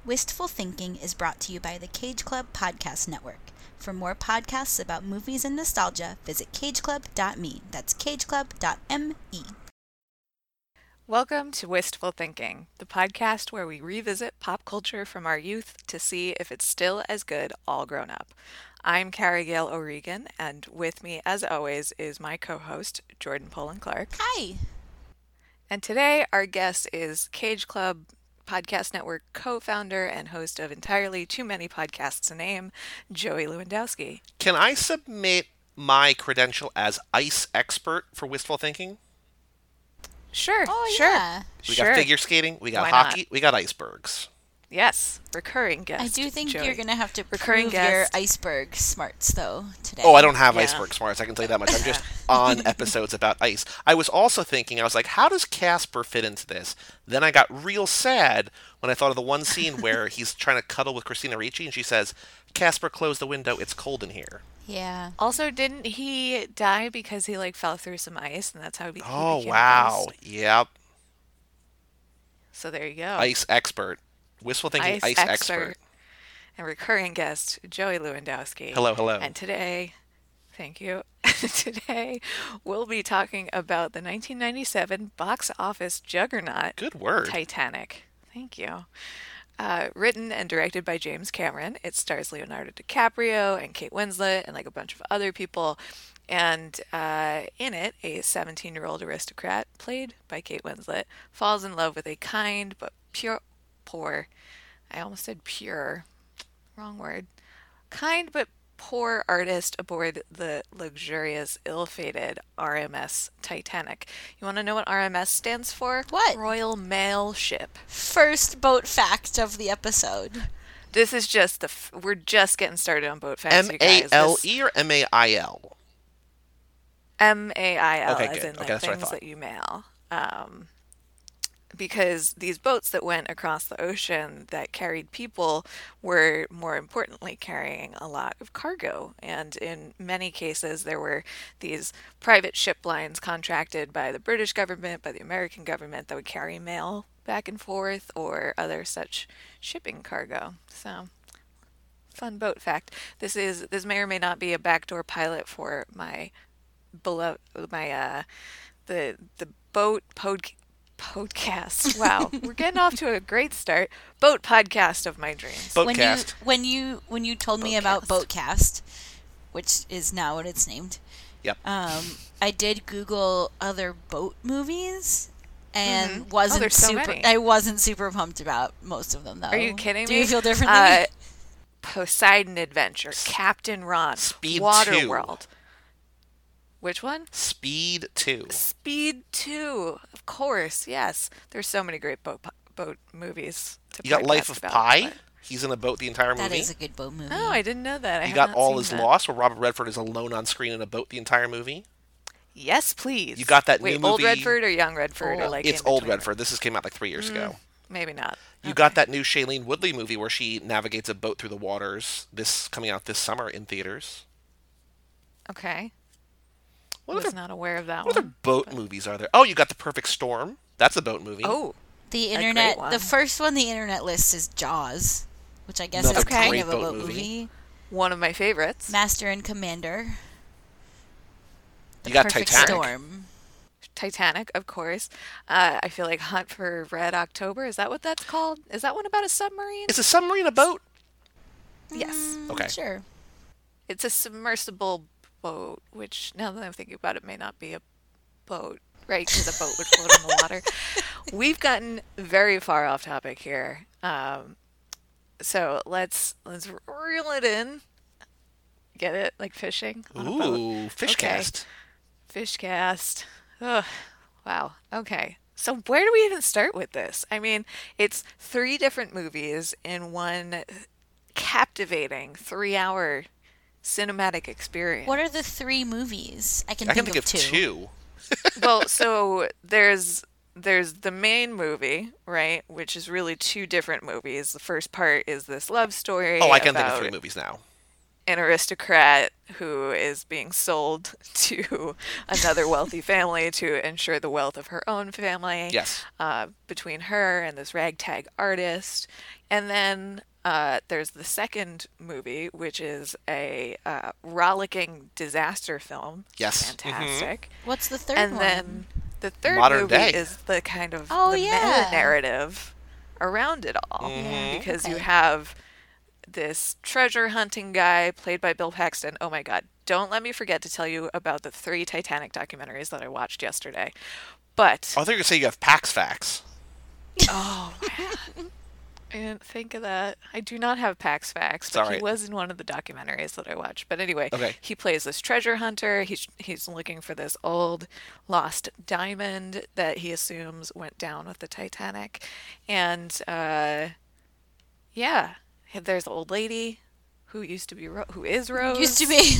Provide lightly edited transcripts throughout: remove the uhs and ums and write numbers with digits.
Wistful Thinking is brought to you by the Cage Club Podcast Network. For more podcasts about movies and nostalgia, visit cageclub.me. That's cageclub.me. Welcome to Wistful Thinking, the podcast where we revisit pop culture from our youth to see if it's still as good all grown up. I'm Cara Gale O'Regan, and with me, as always, is my co-host, Jordan Poland Clark. Hi! And today, our guest is Cage Club Podcast Network co-founder and host of entirely too many podcasts to name, Joey Lewandowski. Can I submit my credential as ice expert for Wistful Thinking? Sure, Oh, sure. yeah. We got figure skating, we got Why hockey, not? we got icebergs. Yes, recurring guest. I do think Joey. you're going to have to Recurring prove your guest. iceberg smarts, though, today. Oh, I don't have Yeah. iceberg smarts, I can tell you that much. I'm just on episodes about ice. I was also thinking, I was like, how does Casper fit into this? Then I got real sad when I thought of the one scene where he's trying to cuddle with Christina Ricci, and she says, Casper, close the window, it's cold in here. Yeah. Also, didn't he die because he fell through some ice, and that's how he became Oh, wow. ice? Yep. So there you go. Ice expert. Wistful Thinking ice expert. And recurring guest, Joey Lewandowski. Hello, hello. And today, thank you. Today, we'll be talking about the 1997 box office juggernaut, Good word. Titanic. Thank you. Written and directed by James Cameron. It stars Leonardo DiCaprio and Kate Winslet and a bunch of other people. And in it, a 17-year-old aristocrat, played by Kate Winslet, falls in love with a kind but poor, I almost said pure, wrong word, kind but poor artist aboard the luxurious, ill-fated RMS Titanic. You want to know what RMS stands for? What? Royal Mail Ship. First boat fact of the episode. This is just we're just getting started on boat facts, you guys. M-A-L-E or M-A-I-L? M-A-I-L, Okay, as good. in Okay, that's what I things thought. that you mail. Because these boats that went across the ocean that carried people were, more importantly, carrying a lot of cargo. And in many cases, there were these private ship lines contracted by the British government, by the American government, that would carry mail back and forth or other such shipping cargo. So, fun boat fact. This may or may not be a backdoor pilot for my below the boat podcast. Wow, we're getting off to a great start. Boat podcast of my dreams. Boatcast. When you told me about Boatcast, which is now what it's named. Yep. I did Google other boat movies and there's so many. I wasn't super pumped about most of them though. Are you kidding me? Do you feel differently? Poseidon Adventure, Captain Ron, Speed 2. Waterworld. Which one? Speed 2. Speed 2, of course, yes. There's so many great boat movies to You got Life podcast of about, Pi. but- He's in a boat the entire movie. That is a good boat movie. Oh, I didn't know that. I You have got not All seen Is that. Lost, where Robert Redford is alone on screen in a boat the entire movie. Yes, please. You got that Wait, new old movie- Redford or young Redford? Or It's in old between? Redford. This came out 3 years ago. Maybe not. You got that new Shailene Woodley movie where she navigates a boat through the waters. This coming out this summer in theaters. Okay. What Was other not aware of that what one. other boat movies are there? Oh, you got The Perfect Storm. That's a boat movie. Oh, The great internet, one. the first one the internet lists is Jaws, which I guess Another is kind great of a boat boat movie. movie. one of my favorites. Master and Commander. The You got Perfect Titanic. Storm. Titanic, of course. I feel like Hunt for Red October. Is that what that's called? Is that one about a submarine? Is a submarine a boat? Yes. Okay. Sure. It's a submersible boat, which, now that I'm thinking about it, may not be a boat, right? Because a boat would float in the water. We've gotten very far off topic here. So let's reel it in. Get it? Like fishing on a boat. Ooh, fish Okay. cast. Fish cast. Ugh. Wow. Okay. So where do we even start with this? I mean, it's 3 different movies in one captivating 3-hour cinematic experience. What are the 3 movies? I can I can think think of of 2. two. Well, so there's the main movie, right, which is really 2 different movies. The first part is this love story. Oh, I can think of about 3 movies now. an aristocrat who is being sold to another wealthy family to ensure the wealth of her own family. Yes. Between her and this ragtag artist. And then there's the second movie, which is a rollicking disaster film. Yes. Fantastic. What's the third And one? then the third Modern movie Day. is the kind of Oh, the yeah. meta-narrative around it all. Because you have this treasure hunting guy played by Bill Paxton. Oh my God. Don't let me forget to tell you about the 3 Titanic documentaries that I watched yesterday. But Oh, I thought you were going to say you have Pax Facts. oh man, I didn't think of that. I do not have Pax Facts, but Sorry. he was in one of the documentaries that I watched. But anyway, Okay. he plays this treasure hunter. He's looking for this old lost diamond that he assumes went down with the Titanic, and yeah, there's an old lady who used to be who is Rose. Used to be.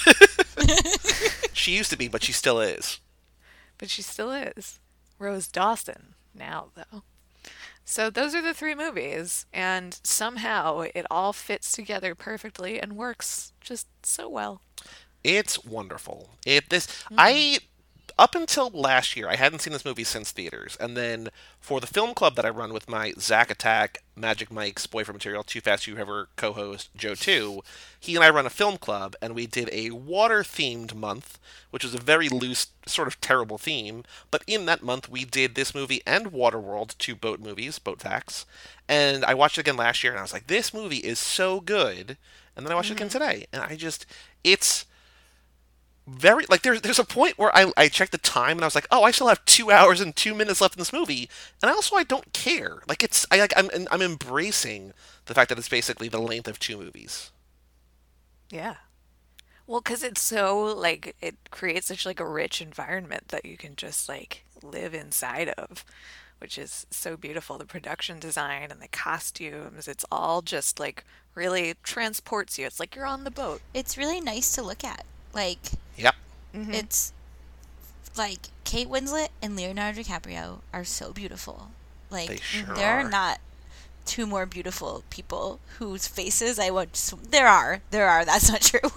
She used to be, but she still is. But she still is. Rose Dawson now, though. So those are the 3 movies, and somehow it all fits together perfectly and works just so well. It's wonderful. I up until last year, I hadn't seen this movie since theaters, and then for the film club that I run with my Zack Attack, Magic Mike's Boyfriend Material, Too Fast You Ever co-host Joe 2, he and I run a film club, and we did a water-themed month, which was a very loose, sort of terrible theme, but in that month we did this movie and Waterworld, 2 boat movies, boat facts, and I watched it again last year, and I was like, this movie is so good, and then I watched it again today, and it's very, like, there's a point where I checked the time and I was like, oh, I still have 2 hours and 2 minutes left in this movie, and I don't care. Like, I'm embracing the fact that it's basically the length of 2 movies. Yeah. Well, because it's so, like, it creates such, like, a rich environment that you can just, like, live inside of, which is so beautiful. The production design and the costumes, it's all just, like, really transports you. It's like you're on the boat. It's really nice to look at. Like, Yep. it's like Kate Winslet and Leonardo DiCaprio are so beautiful. Like, They sure there are. are not 2 more beautiful people whose faces I would. There are. That's not true.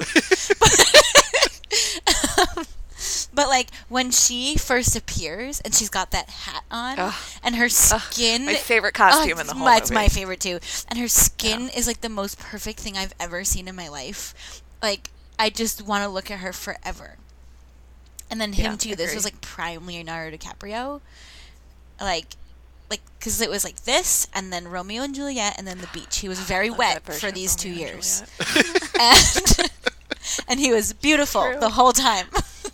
But like when she first appears and she's got that hat on, Ugh. and her skin. My favorite costume in the whole It's movie. my favorite too. And her skin is like the most perfect thing I've ever seen in my life. Like, I just want to look at her forever. And then him Yeah, too. This agreed. was like prime Leonardo DiCaprio. Like, because it was like this, and then Romeo and Juliet, and then The Beach. He was very Love wet that version for of these 2 Romeo and years, Juliet. and and he was beautiful True. the whole time.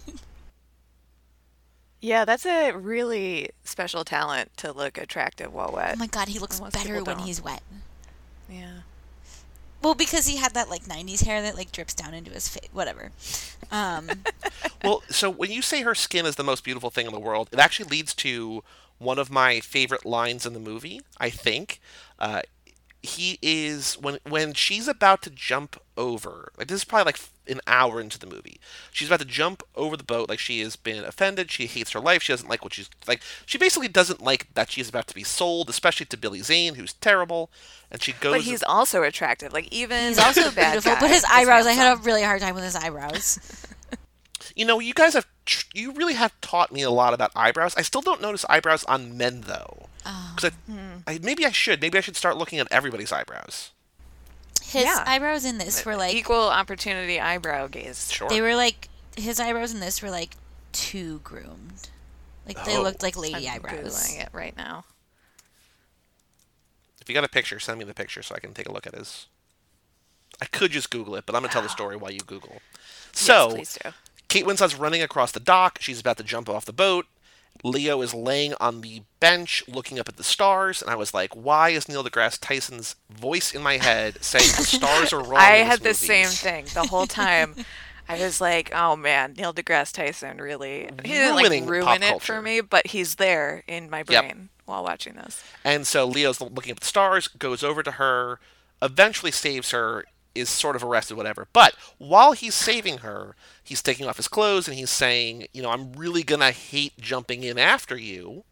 Yeah, that's a really special talent to look attractive while wet. Oh my God, he looks Most better people when don't. he's wet. Yeah. Well, because he had that like '90s hair that like drips down into his face. Whatever. Well, so when you say her skin is the most beautiful thing in the world, it actually leads to one of my favorite lines in the movie, I think. He is when she's about to jump over, like, this is probably like an hour into the movie. She's about to jump over the boat, like, she has been offended, she hates her life, she doesn't like what she's like. She basically doesn't like that she's about to be sold, especially to Billy Zane, who's terrible. And she goes. But he's also attractive. Like, even He's also the bad beautiful, guy but his is eyebrows. I had a handsome. really hard time with his eyebrows. You know, you guys you really have taught me a lot about eyebrows. I still don't notice eyebrows on men, though. Because maybe I should. Maybe I should start looking at everybody's eyebrows. His Yeah. eyebrows in this were like Equal opportunity eyebrow gaze. Sure. they were like his eyebrows in this were like too groomed. Like they Oh. looked like lady I'm eyebrows. Googling it right now. If you got a picture, send me the picture so I can take a look at his. I could just Google it, but I'm going to tell the story while you Google. So, Yes, please do. Kate Winslet's running across the dock. She's about to jump off the boat. Leo is laying on the bench looking up at the stars, and I was like, why is Neil deGrasse Tyson's voice in my head saying the stars are wrong I in had the this movie? same thing the whole time. I was like, oh man, Neil deGrasse Tyson really he didn't like Ruining pop ruin it culture. for me, but he's there in my Yep. brain while watching this. And so Leo's looking at the stars, goes over to her, eventually saves her, is sort of arrested, whatever. But while he's saving her, he's taking off his clothes and he's saying, you know, I'm really going to hate jumping in after you,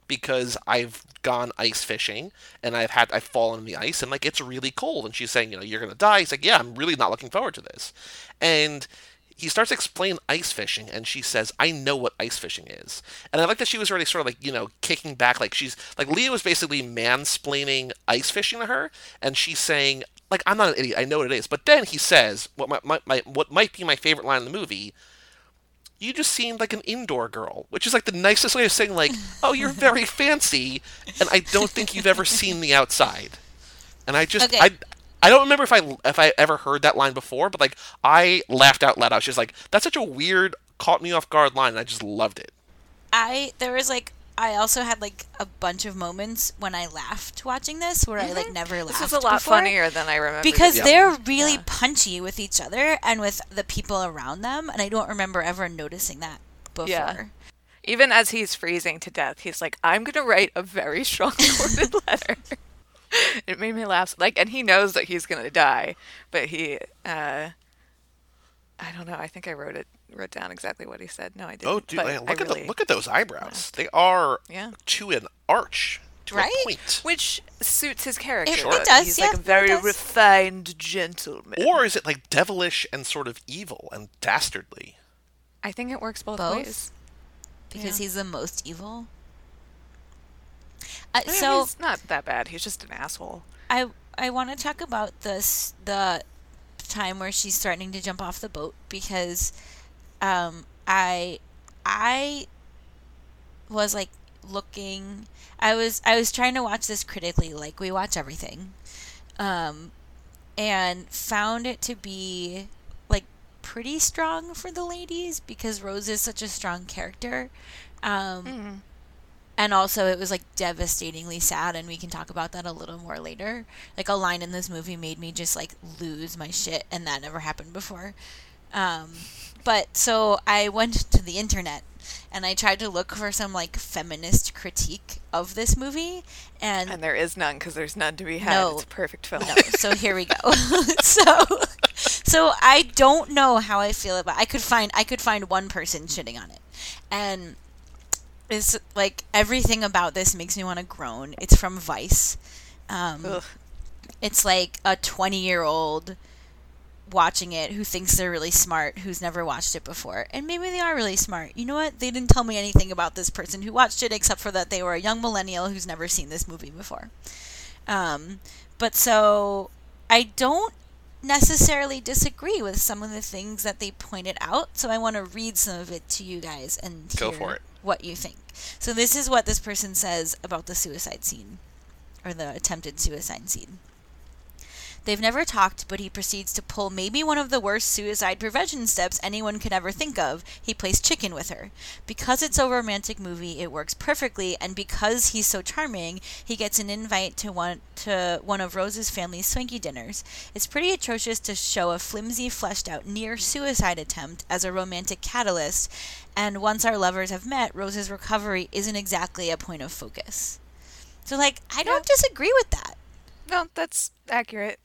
because I've gone ice fishing and I've fallen in the ice and like it's really cold. And she's saying, you're gonna die. He's like, yeah, I'm really not looking forward to this. And he starts explaining ice fishing, and she says, I know what ice fishing is. And I like that she was already sort of like, kicking back. Like she's like, Leah was basically mansplaining ice fishing to her, and she's saying, like, I'm not an idiot, I know what it is. But then he says, what might be my favorite line in the movie, you just seemed like an indoor girl, which is like the nicest way of saying, like, oh, you're very fancy, and I don't think you've ever seen the outside. And Okay. I don't remember if I ever heard that line before, but like I laughed out loud. I was just like, that's such a weird, caught me off guard line, and I just loved it. I also had like a bunch of moments when I laughed watching this where I like never laughed. This is a lot before. funnier than I remember. Because they're really punchy with each other and with the people around them, and I don't remember ever noticing that before. Yeah. Even as he's freezing to death, he's like, I'm going to write a very strong worded letter. It made me laugh. Like, and he knows that he's going to die, but he, I don't know. I think I wrote down exactly what he said. No, I didn't. Oh, dude, but look at those eyebrows. They are to an arch, to Right? a point. Which suits his character. It does, He's yeah, like a very it does. refined gentleman. Or is it like devilish and sort of evil and dastardly? I think it works both Both? ways. Because he's the most evil. I mean, So he's not that bad. He's just an asshole. I want to talk about the time where she's threatening to jump off the boat because I was like looking. I was trying to watch this critically, like we watch everything, and found it to be like pretty strong for the ladies because Rose is such a strong character. And also it was like devastatingly sad, and we can talk about that a little more later. Like a line in this movie made me just like lose my shit, and that never happened before. But so I went to the internet and I tried to look for some like feminist critique of this movie, and there is none because there's none to be had. No. It's a perfect film. no. So here we go. So I don't know how I feel about. I could find one person shitting on it, and it's like everything about this makes me want to groan. It's from Vice. It's like a 20-year-old watching it who thinks they're really smart, who's never watched it before. And maybe they are really smart. You know what? They didn't tell me anything about this person who watched it except for that they were a young millennial who's never seen this movie before. But so I don't necessarily disagree with some of the things that they pointed out. So I want to read some of it to you guys and Go hear for it. what you think. So this is what this person says about the suicide scene, or the attempted suicide scene. They've never talked, but he proceeds to pull maybe one of the worst suicide prevention steps anyone could ever think of. He plays chicken with her. Because it's a romantic movie, it works perfectly, and because he's so charming, he gets an invite to one of Rose's family's swanky dinners. It's pretty atrocious to show a flimsy, fleshed-out near-suicide attempt as a romantic catalyst, and once our lovers have met, Rose's recovery isn't exactly a point of focus. So, like, I don't disagree with that. No, that's accurate.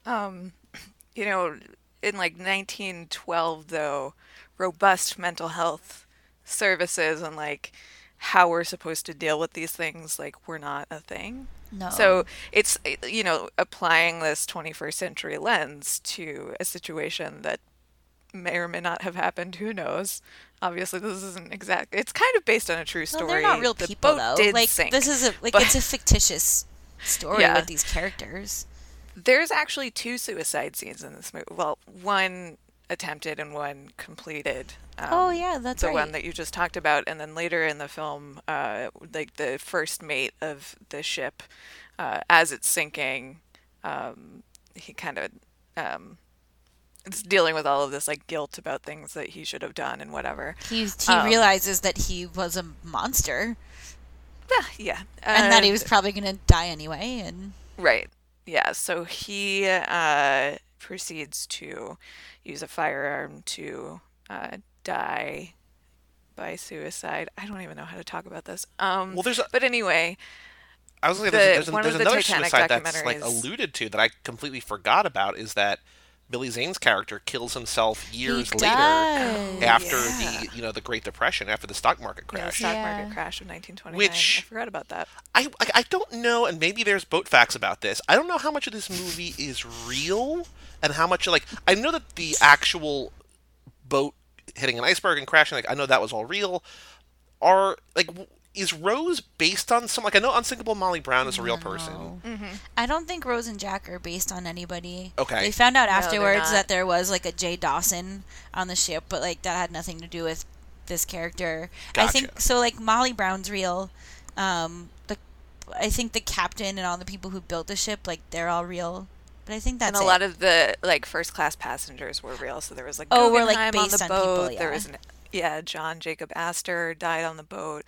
In like 1912, though, robust mental health services and like how we're supposed to deal with these things, like, were not a thing. No. So it's, applying this 21st century lens to a situation that may or may not have happened, who knows? Obviously, this isn't exactly. It's kind of based on a true story. Well, they're not real The people, boat though. did Like, sink, this is but it's a fictitious story Yeah. with these characters. there's actually two suicide scenes in this movie. Well, one attempted and one completed. Oh, yeah, that's the right. one that you just talked about, and then later in the film, like the first mate of the ship, as it's sinking, he kind of is dealing with all of this like guilt about things that he should have done and whatever. He realizes that he was a monster Yeah, and that he was probably going to die anyway. And right. Yeah, so he proceeds to use a firearm to die by suicide. I don't even know how to talk about this. Well, But anyway, I was going to say, there's one there's of the another Titanic suicide that's like documentaries- alluded to that I completely forgot about, is that Billy Zane's character kills himself He years later Oh, does. after yeah. the Great Depression, after the stock market Yeah, the crash. stock market Yeah. crash of 1929. I Which forgot about that. I don't know, and maybe there's boat facts about this. I don't know how much of this movie is real and how much like I know that the actual boat hitting an iceberg and crashing, like I know that was all real. Are like is Rose based on some like I know Unsinkable Molly Brown is a real person. No. I don't think Rose and Jack are based on anybody. Okay. They found out No, they're afterwards not. that there was like a Jay Dawson on the ship, but like that had nothing to do with this character. I think Gotcha. so. Like Molly Brown's real. The I think the captain and all the people who built the ship, like they're all real. But I think that's And a it. lot of the like first class passengers were real. So there was like Oh, we're, like, Guggenheim on based the on boat. people, There yeah. was John Jacob Astor died on the boat.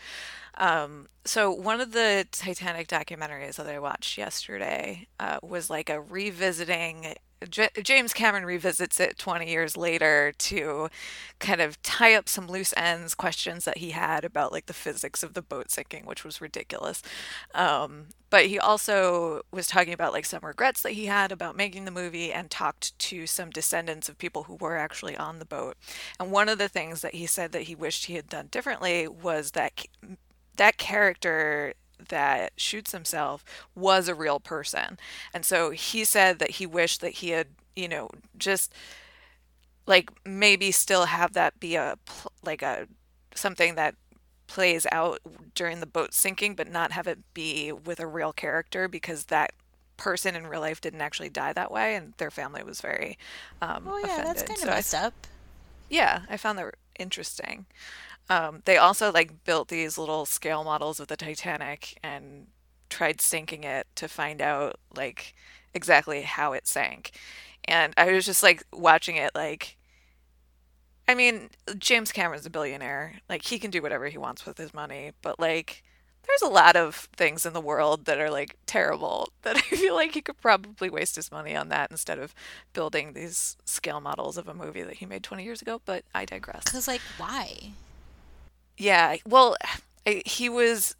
So one of the Titanic documentaries that I watched yesterday was like a revisiting. James Cameron revisits it 20 years later to kind of tie up some loose ends, questions that he had about like the physics of the boat sinking, which was ridiculous. But he also was talking about like some regrets that he had about making the movie and talked to some descendants of people who were actually on the boat. And one of the things that he said that he wished he had done differently was that character that shoots himself was a real person. And so he said that he wished that he had, just like maybe still have that be like a something that plays out during the boat sinking, but not have it be with a real character because that person in real life didn't actually die that way, and their family was very Oh yeah, that's offended. kind of So messed up. yeah, I found that interesting. They also like built these little scale models of the Titanic and tried sinking it to find out like exactly how it sank. And I was just like watching it like I mean, James Cameron's a billionaire. Like he can do whatever he wants with his money, but like there's a lot of things in the world that are like terrible that I feel like he could probably waste his money on that instead of building these scale models of a movie that he made 20 years ago, but I digress. Cause like why? Yeah, well, he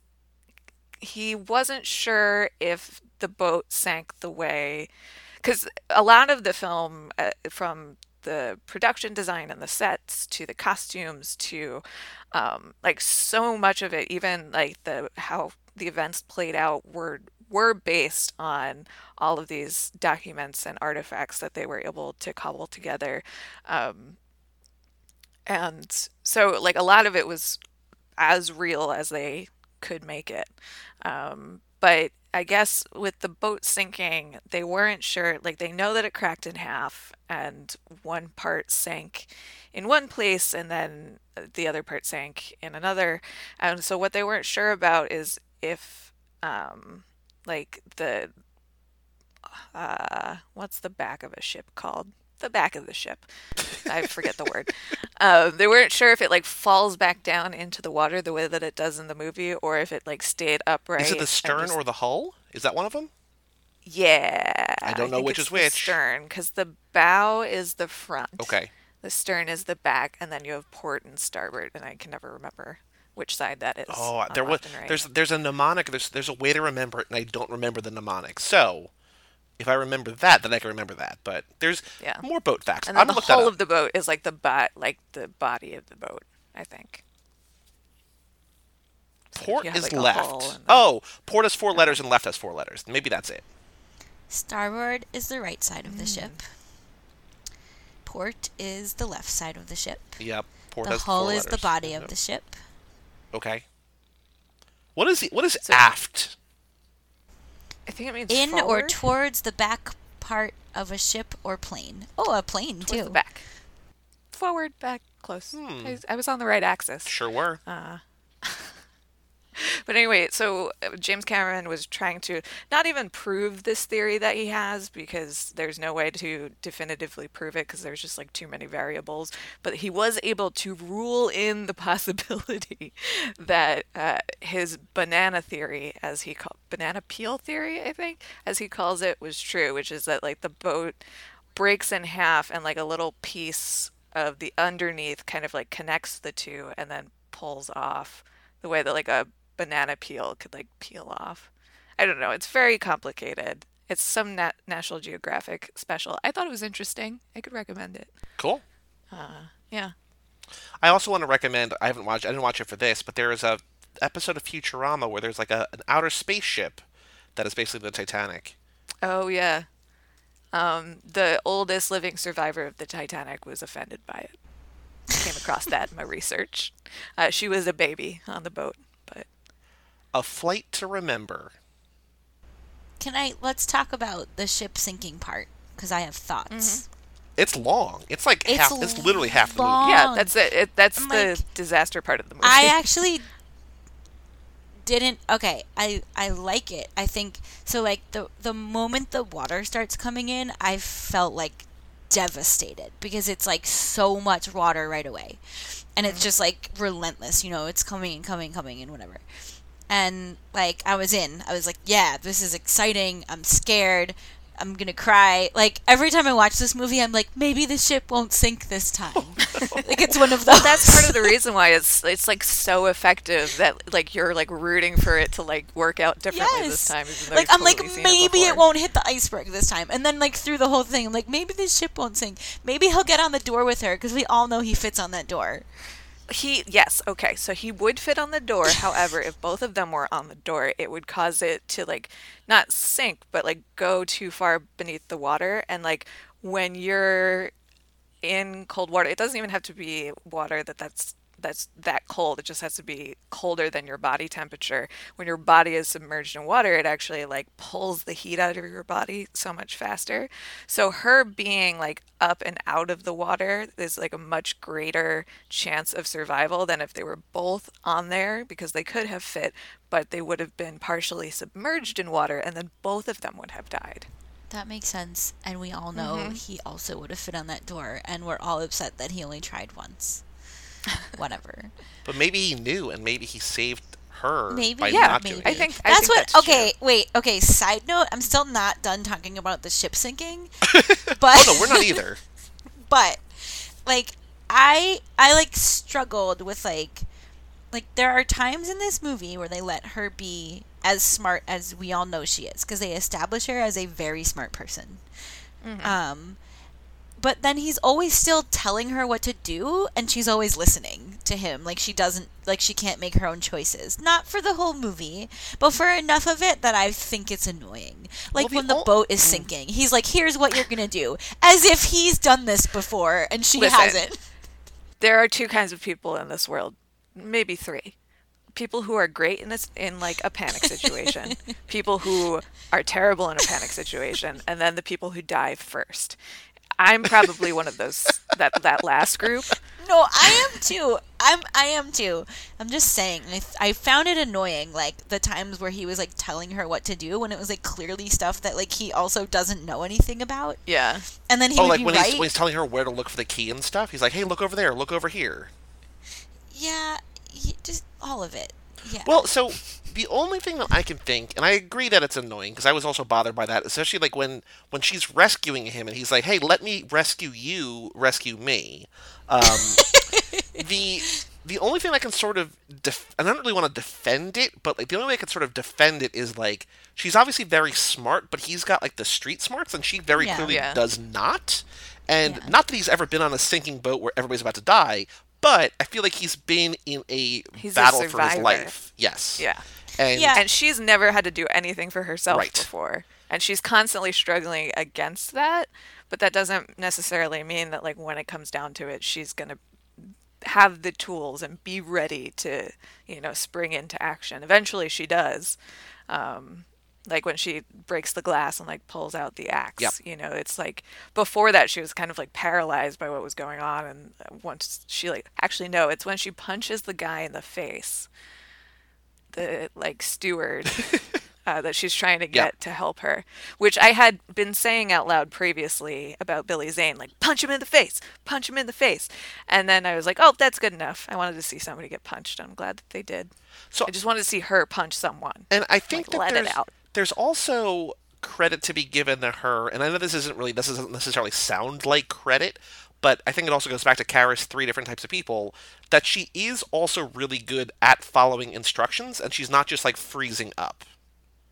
wasn't sure if the boat sank the way because a lot of the film from the production design and the sets to the costumes to like so much of it even like the how the events played out were based on all of these documents and artifacts that they were able to cobble together and so like a lot of it was as real as they could make it. But I guess with the boat sinking, they weren't sure. Like they know that it cracked in half, and one part sank in one place, and then the other part sank in another. And so what they weren't sure about is if, like what's the back of a ship called? The back of the ship. I forget the word. They weren't sure if it like falls back down into the water the way that it does in the movie, or if it like stayed Is it upright the and stern just or the hull? Is that one of them? yeah. I I don't know think which it's is the which. stern because the bow is the front, Okay. the stern is the back, and then you have port and starboard, and I can never remember which side that is Oh, on there was left and right. there's a mnemonic. There's a way to remember it, and I don't remember the mnemonic. So if I remember that, then I can remember that. But there's Yeah, more boat facts. and I'm then the gonna look that hull up. of the boat is like the body of the boat. I think so. If Port you have is like a hull left. and then Oh, port has 4 letters and left has 4 letters. Maybe that's it. Starboard is the right side of the ship. Port is the left side of the ship. Yep. Port The has hull 4 letters. is the body of Yep. the ship. Okay. What is so aft? I think it means In or forward towards the back part of a ship or plane. Oh, a plane towards the too. back. Forward, back, close. I was on the right axis. Sure were. But anyway, so James Cameron was trying to not even prove this theory that he has because there's no way to definitively prove it because there's just like too many variables. But he was able to rule in the possibility that his banana theory, as he called banana peel theory, I think, as he calls it, was true, which is that like the boat breaks in half and like a little piece of the underneath kind of like connects the two and then pulls off the way that like a banana peel could like peel off. I don't know. It's very complicated. It's some National Geographic special. I thought it was interesting. I could recommend it. Cool. Yeah. I also want to recommend. I didn't watch it for this, but there is a episode of Futurama where there's like an outer spaceship that is basically the Titanic. Oh, yeah. The oldest living survivor of the Titanic was offended by it. Came across that in my research. She was a baby on the boat, but A Flight to Remember. Let's talk about the ship sinking part, because I have thoughts. It's long. It's like It's half. It's literally half the movie. long. yeah, that's it. That's I'm the like, disaster part of the movie. I actually didn't. Okay, I like it. I think so. Like the moment the water starts coming in, I felt like devastated because it's like so much water right away, and it's just like relentless. You know, it's coming and coming, coming and whatever. And like I was like, yeah, this is exciting. I'm scared. I'm gonna cry. Like every time I watch this movie, I'm like, maybe the ship won't sink this time. Like it's one of those. That's part of the reason why it's like so effective that like you're like rooting for it to like work out differently this time. Even though Like you've I'm like, totally seen maybe it before. won't hit the iceberg this time. And then like through the whole thing, I'm like, maybe this ship won't sink. Maybe he'll get on the door with her because we all know he fits on that door. Yes, okay, so he would fit on the door. However, if both of them were on the door, it would cause it to like not sink, but like go too far beneath the water. And like when you're in cold water, it doesn't even have to be water that's that cold. It just has to be colder than your body temperature. When your body is submerged in water, it actually like pulls the heat out of your body so much faster. So her being like up and out of the water is like a much greater chance of survival than if they were both on there because they could have fit, but they would have been partially submerged in water and then both of them would have died. That makes sense. And we all know he also would have fit on that door. And we're all upset that he only tried once. Whatever. But maybe he knew, and maybe he saved her Maybe, by yeah, not maybe. doing I it. think That's what. that's Okay, true. wait. Okay. Side note: I'm still not done talking about the ship sinking, but Oh no, we're not either. but like I like struggled with like there are times in this movie where they let her be as smart as we all know she is because they establish her as a very smart person. But then he's always still telling her what to do, and she's always listening to him. Like she can't make her own choices. Not for the whole movie, but for enough of it that I think it's annoying. Like Well, the when the ol- boat is sinking, he's like, "Here's what you're gonna do," as if he's done this before and she Listen. hasn't. There are two kinds of people in this world, maybe three. People who are great in like a panic situation, people who are terrible in a panic situation, and then the people who die first. I'm probably one of those that last group. No, I am too. I am too. I'm just saying. I found it annoying, like the times where he was like telling her what to do when it was like clearly stuff that like he also doesn't know anything about, Yeah. and then he Oh, would like be when right. he's telling her where to look for the key and stuff. He's like, "Hey, look over there. Look over here." Yeah, just all of it. Yeah. Well, so the only thing that I can think, and I agree that it's annoying because I was also bothered by that, especially like when she's rescuing him and he's like, "Hey, let me rescue you, rescue me." The only thing I can sort of and I don't really want to defend it, but like the only way I can sort of defend it is like she's obviously very smart, but he's got like the street smarts, and she very Yeah. clearly Yeah. does not. And Yeah. not that he's ever been on a sinking boat where everybody's about to die, but I feel like he's been in a He's a battle for his survivor. life. Yes. Yeah. And Yeah. And she's never had to do anything for herself Right. before. And she's constantly struggling against that, but that doesn't necessarily mean that like when it comes down to it, she's going to have the tools and be ready to, spring into action. Eventually she does. Like when she breaks the glass and like pulls out the axe, Yep. it's like before that she was kind of like paralyzed by what was going on. And once she actually, no, it's when she punches the guy in the face, the like steward that she's trying to get to help her, which I had been saying out loud previously about Billy Zane, like punch him in the face, punch him in the face. And then I was like, oh, that's good enough. I wanted to see somebody get punched. I'm glad that they did. So- I just wanted to see her punch someone. And I think Like, that let it out. there's also credit to be given to her, and I know this doesn't necessarily sound like credit, but I think it also goes back to Kara's three different types of people, that she is also really good at following instructions, and she's not just like freezing up.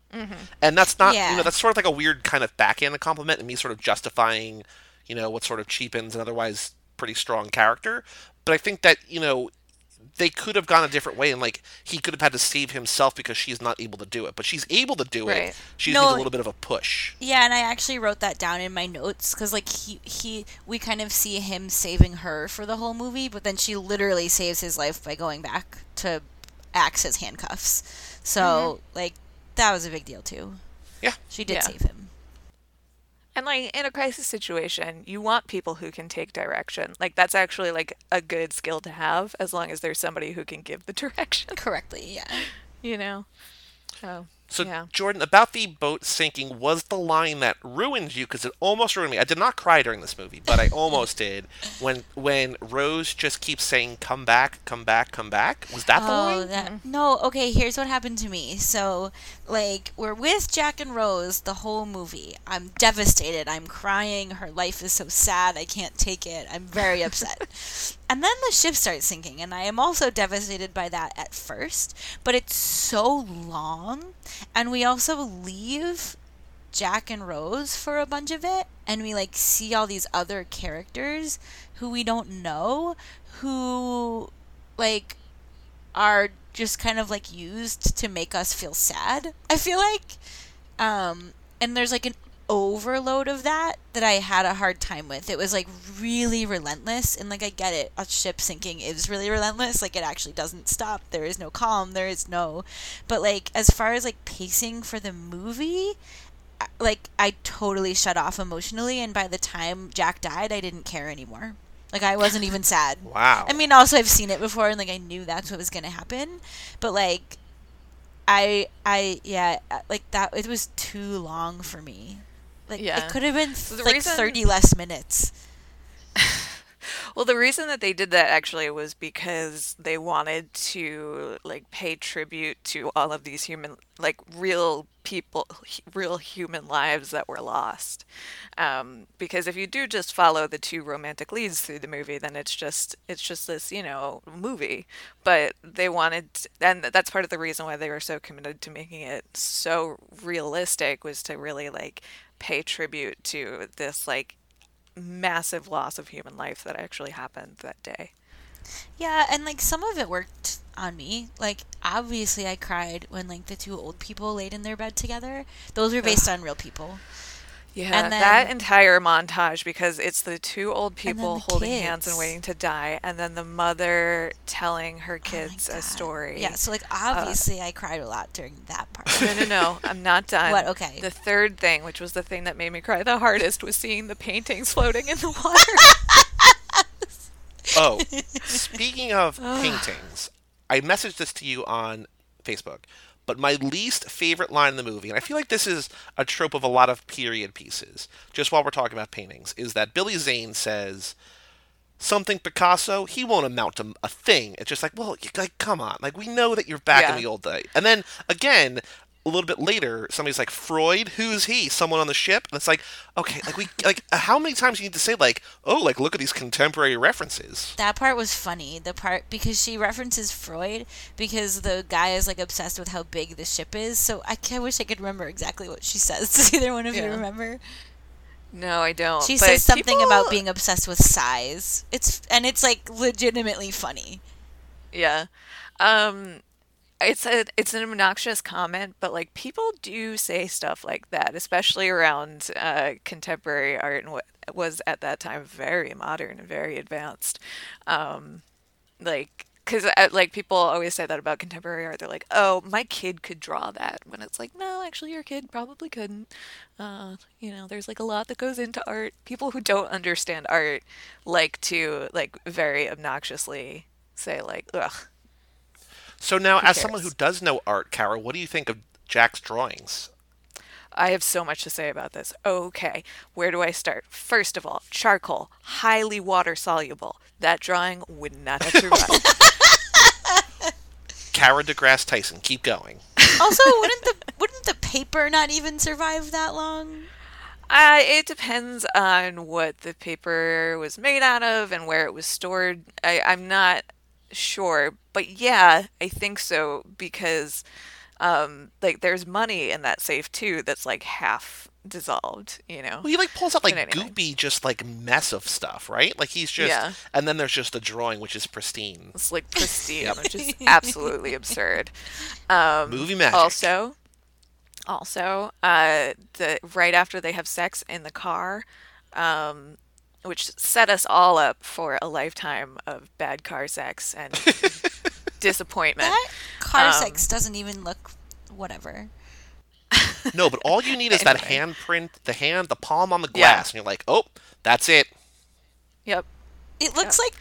And that's not, Yeah. that's sort of like a weird kind of backhanded compliment and me sort of justifying, what sort of cheapens an otherwise pretty strong character. But I think that, they could have gone a different way and like he could have had to save himself because she's not able to do it. But she's able to do it. Right. She just needs a No, little bit of a push. yeah, and I actually wrote that down in my notes because like we kind of see him saving her for the whole movie, but then she literally saves his life by going back to axe his handcuffs. So like that was a big deal too. Yeah. She did Yeah. save him. And like in a crisis situation, you want people who can take direction. Like that's actually like a good skill to have as long as there's somebody who can give the direction, Correctly, yeah. you know? So, So, yeah. Jordan, about the boat sinking was the line that ruined you because it almost ruined me. I did not cry during this movie, but I almost did when Rose just keeps saying, "Come back, come back, come back." Was that the Oh, line? that no. Okay, here's what happened to me. So, like, we're with Jack and Rose the whole movie. I'm devastated. I'm crying. Her life is so sad. I can't take it. I'm very upset. And then the ship starts sinking, and I am also devastated by that at first. But it's so long, and we also leave Jack and Rose for a bunch of it, and we like see all these other characters who we don't know, who like are just kind of like used to make us feel sad. I feel like and there's like an overload of that I had a hard time with. It was like really relentless, and like I get it. A ship sinking is really relentless. Like it actually doesn't stop. There is no calm. There is no but like as far as like pacing for the movie, like I totally shut off emotionally, and by the time Jack died, I didn't care anymore. Like I wasn't even sad. Wow. I mean, also I've seen it before, and like I knew that's what was gonna happen, but like yeah, like that. It was too long for me. Like Yeah. it could have been So the like reason- 30 less minutes. Well, the reason that they did that actually was because they wanted to like pay tribute to all of these like real people, real human lives that were lost. Because if you do just follow the two romantic leads through the movie, then it's just this, movie. But they wanted, and that's part of the reason why they were so committed to making it so realistic, was to really like pay tribute to this like massive loss of human life that actually happened that day. Yeah, and like some of it worked on me. Like obviously I cried when like the two old people laid in their bed together. Those were based on real people. Yeah, And then- that entire montage, because it's the two old then people the holding hands kids. and waiting to die, and then the mother telling her Oh my kids a God. story. Yeah, so like obviously I cried a lot during that part. No, I'm not done. What? Okay. The third thing, which was the thing that made me cry the hardest, was seeing the paintings floating in the water. Oh, speaking of paintings, I messaged this to you on Facebook, but my least favorite line in the movie, and I feel like this is a trope of a lot of period pieces, just while we're talking about paintings, is that Billy Zane says, something Picasso, he won't amount to a thing. It's just like, well, like, come on. Like, we know that you're back in Yeah. the old day. And then, again, a little bit later, somebody's like, Freud, who's he? Someone on the ship? And it's like, okay, how many times do you need to say, like, oh, like, look at these contemporary references? That part was funny. The part because she references Freud because the guy is like obsessed with how big the ship is. So I wish I could remember exactly what she says. Does either one of you Yeah. remember? No, I don't. She But says something people- about being obsessed with size. It's like legitimately funny. Yeah. It's an obnoxious comment, but like people do say stuff like that, especially around contemporary art and what was at that time very modern and very advanced. Like, because like people always say that about contemporary art. They're like, "Oh, my kid could draw that," when it's like, no, actually, your kid probably couldn't. There's like a lot that goes into art. People who don't understand art like to like very obnoxiously say like, "Ugh." So now, Who as someone who cares? does know art, Carol, what do you think of Jack's drawings? I have so much to say about this. Okay, where do I start? First of all, charcoal, highly water soluble. That drawing would not have survived. Cara deGrasse Tyson, keep going. Also, wouldn't the paper not even survive that long? It depends on what the paper was made out of and where it was stored. I'm not sure, but yeah, I think so, because Like there's money in that safe too that's like half dissolved, Well, he like pulls out But like anyway, goopy, just like mess of stuff, right? Like he's just, yeah, and then there's just the drawing, which is pristine. it's like pristine, Yep. which is absolutely absurd. Movie magic. Also, the right after they have sex in the car, um, which set us all up for a lifetime of bad car sex and disappointment. That car Um, sex doesn't even look whatever. No, but all you need is that anyway, handprint, the palm on the yeah, glass, and you're like, oh, that's it. yep, It yep. looks like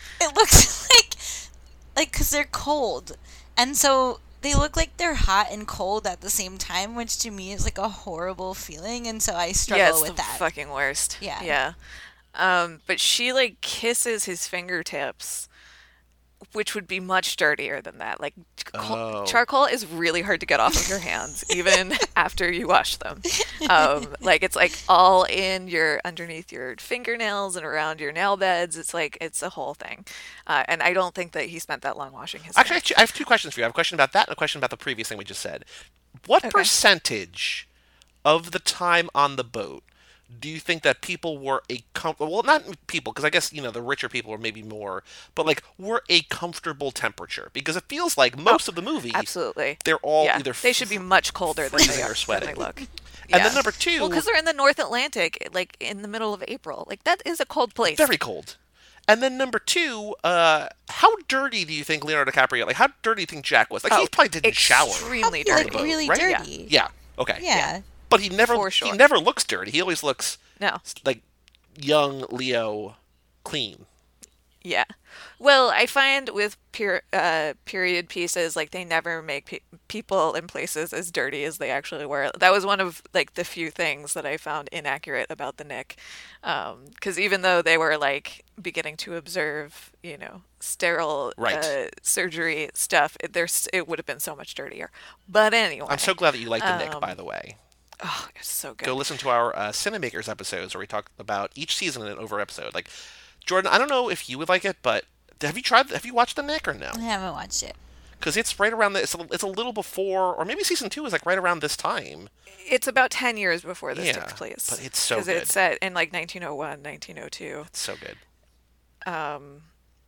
like because they're cold, and so they look like they're hot and cold at the same time, which to me is like a horrible feeling, and so I Yeah, struggle it's the with that. fucking worst. Yeah. Yeah. But she like kisses his fingertips, which would be much dirtier than that. Like Oh. charcoal is really hard to get off of your hands, even after you wash them. Like it's like all in your underneath your fingernails and around your nail beds. It's like it's a whole thing. And I don't think that he spent that long washing his Actually, hands. I have two questions for you. I have a question about that and a question about the previous thing we just said. What Okay. percentage of the time on the boat do you think that people were well, not people, because I guess, the richer people were maybe more, but like were a comfortable temperature? Because it feels like Oh, most of the movie, absolutely. they're all Yeah, either they should be much colder than they freezing or are than they sweating. look. And then Yeah. number Well, two, because they're in the North Atlantic, like in the middle of April. Like that is a cold place. very cold. And then number two, how dirty do you think Leonardo DiCaprio? Like, how dirty do you think Jack was? Like, he Oh, probably didn't shower extremely Probably on the like dirty. boat, really right? Yeah. dirty. Yeah. Okay. Yeah, Yeah. But he never for he sure. never looks dirty. He always looks No. like young Leo clean. Yeah. Well, I find with period pieces, like they never make people and places as dirty as they actually were. That was one of like the few things that I found inaccurate about the Nick. Because even though they were like beginning to observe, sterile Right. surgery stuff, it would have been so much dirtier. But I'm so anyway, glad that you like the Nick, by um, the way. oh, it's so Go good. listen to our Cinemakers episodes where we talk about each season in an over episode. Like, Jordan, I don't know if you would like it, but have you watched the Nick or I no? haven't watched it. Because it's right around it's a little before, or maybe season two is like right around this time. It's about 10 years before this Yeah, takes place but it's so because it's good. set in like 1901, 1902. It's so good. Um,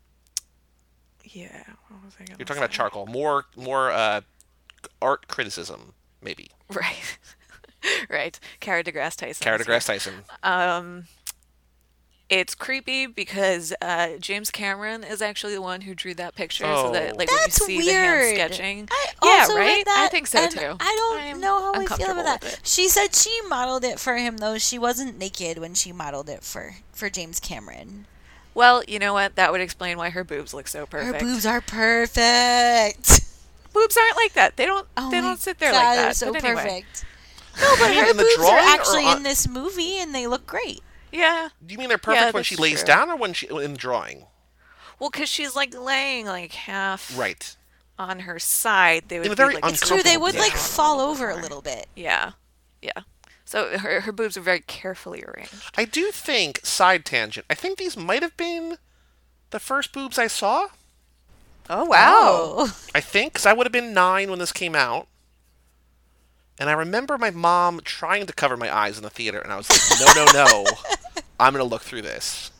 yeah, what was I You're gonna talking about say? charcoal, more art criticism, maybe. Right, right. Cara deGrasse Tyson Cara is here. deGrasse Tyson. Um, it's creepy because James Cameron is actually the one who drew that picture, so that Oh, like when you That's see the hand weird. sketching, I yeah, also read right. I that, think so and too. I don't I'm know how I'm I feel about comfortable with that. it. She said she modeled it for him, though. She wasn't naked when she modeled it for James Cameron. Well, you know what? That would explain why her boobs look so Her boobs perfect. are perfect. Boobs aren't like that. They don't. Oh They my don't sit there like god, they're that. so But anyway, perfect. No, you but mean her in the boobs are drawing or actually on? in this movie, and they look great. yeah, Do you mean they're yeah, perfect when she that's lays true. down or when she in the drawing? Well, because she's like laying like half Right. on her side, they In a would be very like It's true, they uncomfortable would like position. down a fall little bit over a more. little bit. Yeah, yeah. So her boobs are very carefully arranged. I do think, side tangent, I think these might have been the first boobs I saw. Oh wow. Oh. I think, because I would have been 9 when this came out. And I remember my mom trying to cover my eyes in the theater, and I was like, no, no, no. I'm going to look through this.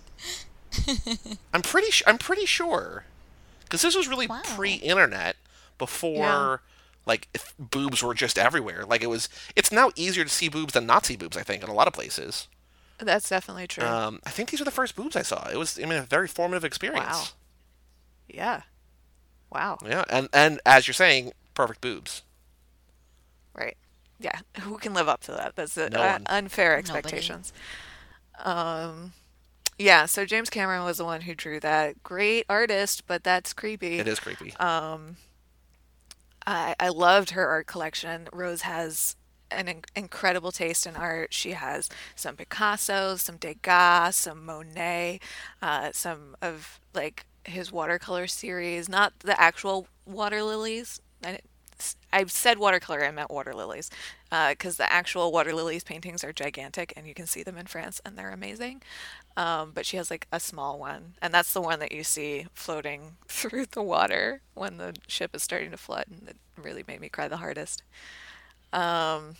I'm pretty sure. Because this was really Wow. pre-internet, Yeah, before, like, if boobs were just everywhere. Like, it's now easier to see boobs than not see boobs, I think, in a lot of places. that's definitely true. I think these are the first boobs I saw. It was, I mean, a very formative Wow. experience. Yeah. Wow. Yeah, and as you're saying, perfect boobs. Right. Yeah. Who can live up to that? That's No one. unfair Nobody. expectations. Um, yeah, so James Cameron was the one who drew that. Great artist, but that's creepy. It is creepy. I loved her art collection. Rose has an incredible taste in art. She has some Picasso, some Degas, some Monet, some of like his watercolor series, not the actual water lilies. I've said watercolor, I meant water lilies. because the actual water lilies paintings are gigantic and you can see them in France and they're amazing. But she has like a small one, and that's the one that you see floating through the water when the ship is starting to flood, and it really made me cry the hardest. Um,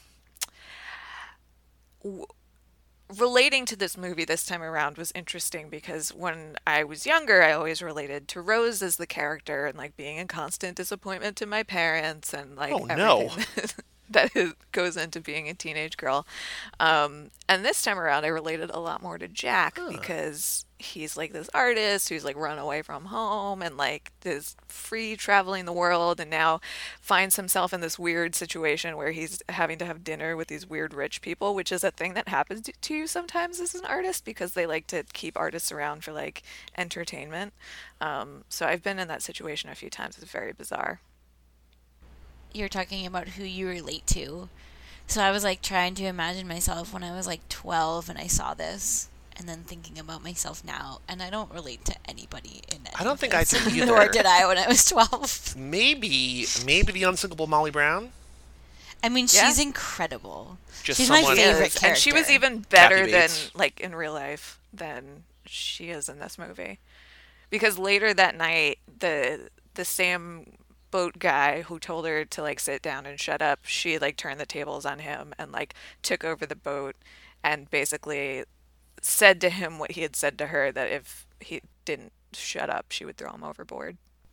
w- Relating to this movie this time around was interesting because when I was younger, I always related to Rose as the character and like being a constant disappointment to my parents and like Oh no. everything goes into being a teenage girl. And this time around, I related a lot more to Jack Huh. because he's like this artist who's like run away from home and like is free traveling the world and now finds himself in this weird situation where he's having to have dinner with these weird rich people, which is a thing that happens to you sometimes as an artist because they like to keep artists around for like entertainment. So I've been in that situation a few times. It's very bizarre. You're talking about who you relate to. So I was like trying to imagine myself when I was like 12 and I saw this, and then thinking about myself now, and I don't relate to anybody in any I don't of think I this. do Nor either. did I when I was 12. Maybe the unsinkable Molly Brown. I mean, Yeah. she's incredible. Just She's my someone. She favorite is, character. and she was even better Kathy than Bates. like in real life than she is in this movie. Because later that night, the same boat guy who told her to like sit down and shut up, she like turned the tables on him and like took over the boat and basically said to him what he had said to her that if he didn't shut up, she would throw him overboard.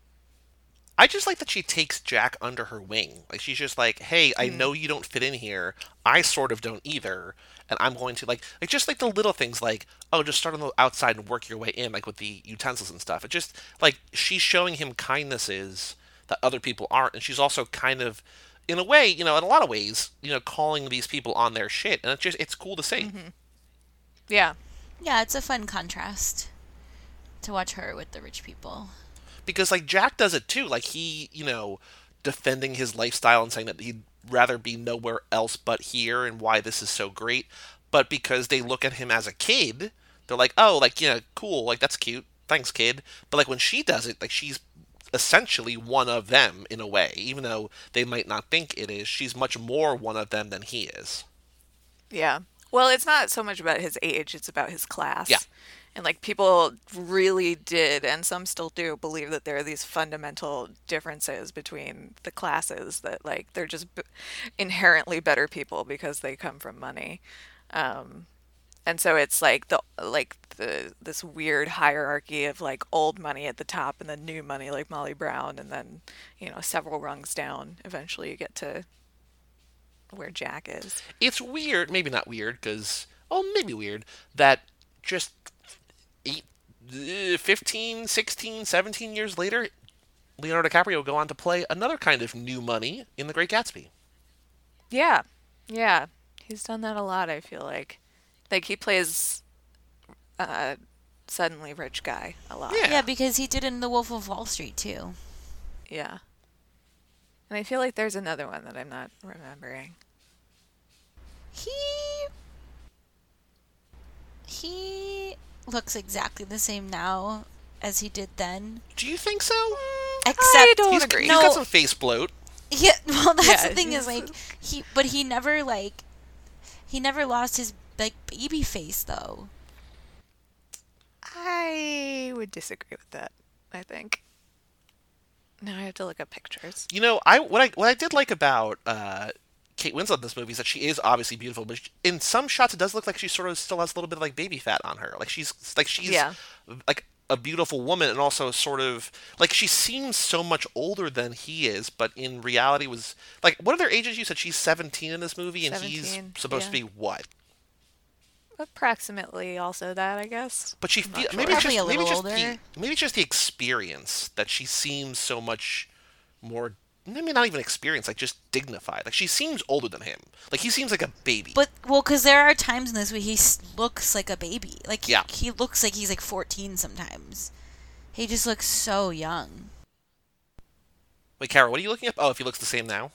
I just like that she takes Jack under her wing. Like she's just like, "Hey, I Mm. know you don't fit in here. I sort of don't either, and I'm going to like just like the little things like, oh, just start on the outside and work your way in, like with the utensils and stuff. It just like she's showing him kindnesses that other people aren't, and she's also kind of, in a way, in a lot of ways, calling these people on their shit, and it's cool to see. Yeah. Yeah, it's a fun contrast to watch her with the rich people. Because like Jack does it too. Like he, defending his lifestyle and saying that he'd rather be nowhere else but here and why this is so great. But because they look at him as a kid, they're like, oh, like, cool, like that's cute. Thanks, kid. But like when she does it, like she's essentially one of them in a way, even though they might not think it is. She's much more one of them than he is. Yeah. Well, it's not so much about his age, it's about his Yeah. class. And like people really did, and some still do, believe that there are these fundamental differences between the classes that like they're just inherently better people because they come from money. Um, and so it's like the this weird hierarchy of like old money at the top and then new money like Molly Brown and then, several rungs down, eventually you get to where Jack is. It's weird, maybe not weird, because, oh, maybe weird, that just 15, 16, 17 years later, Leonardo DiCaprio will go on to play another kind of new money in The Great Gatsby. Yeah. Yeah. He's done that a lot, I feel like. Like he plays uh suddenly rich guy a lot. Yeah. Yeah, because he did it in The Wolf of Wall Street, too. Yeah. And I feel like there's another one that I'm not remembering. He he looks exactly the same now as he did then. Do you think so? I Except don't He's, agree. he's No. got some face bloat. yeah, well that's Yeah, the thing is he's- like he never like he never lost his like baby face though. I would disagree with that, I think. Now I have to look up pictures. What I did like about Kate Winslet in this movie is that she is obviously beautiful, but in some shots it does look like she sort of still has a little bit of like baby fat on her. Like she's Yeah. like a beautiful woman, and also sort of like she seems so much older than he is, but in reality was like, what are their ages? You said she's 17 in this movie, and he's 17, supposed to yeah. be what? Approximately also that, I guess. But she I'm feel, not maybe sure. it's just Probably a maybe it's little just the older. maybe it's just the experience that she seems so much more. Maybe not even experience, like just dignified. Like she seems older than him. Like he seems like a baby. But well, because there are times in this where looks like a baby. Like Yeah. he looks like he's like 14 sometimes. He just looks so young. Wait, Kara, what are you looking up? Oh, if he looks the same now.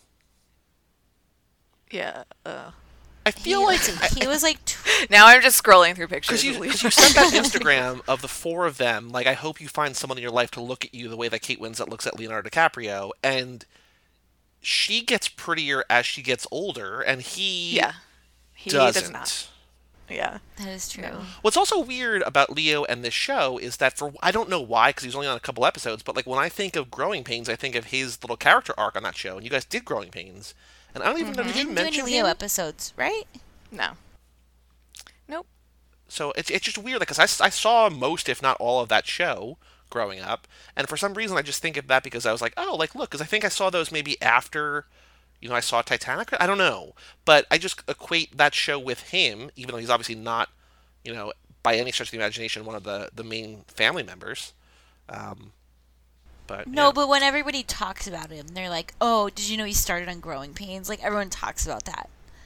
Yeah. I feel like he was like Now I'm just scrolling through pictures. because of you Lisa. sent that Instagram of the four of them. Like, I hope you find someone in your life to look at you the way that Kate Winslet looks at Leonardo DiCaprio, and she gets prettier as she gets older, and he Yeah. He does not. doesn't. Yeah. That is true. No. What's also weird about Leo and this show is that I don't know why, because he's only on a couple episodes, but like when I think of Growing Pains, I think of his little character arc on that show, and you guys did Growing Pains, and I don't even know, did you Didn't do any mention Leo him? episodes, right? No. Nope. So it's just weird, like, because I saw most, if not all, of that show growing up, and for some reason I just think of that because I was like, oh, like, look, because I think I saw those maybe after, I saw Titanic. I don't know, but I just equate that show with him, even though he's obviously not, you know, by any stretch of the imagination, one of the main family members. Um, but No, yeah, but when everybody talks about him, they're like, "Oh, did you know he started on Growing Pains?" Like everyone talks about that.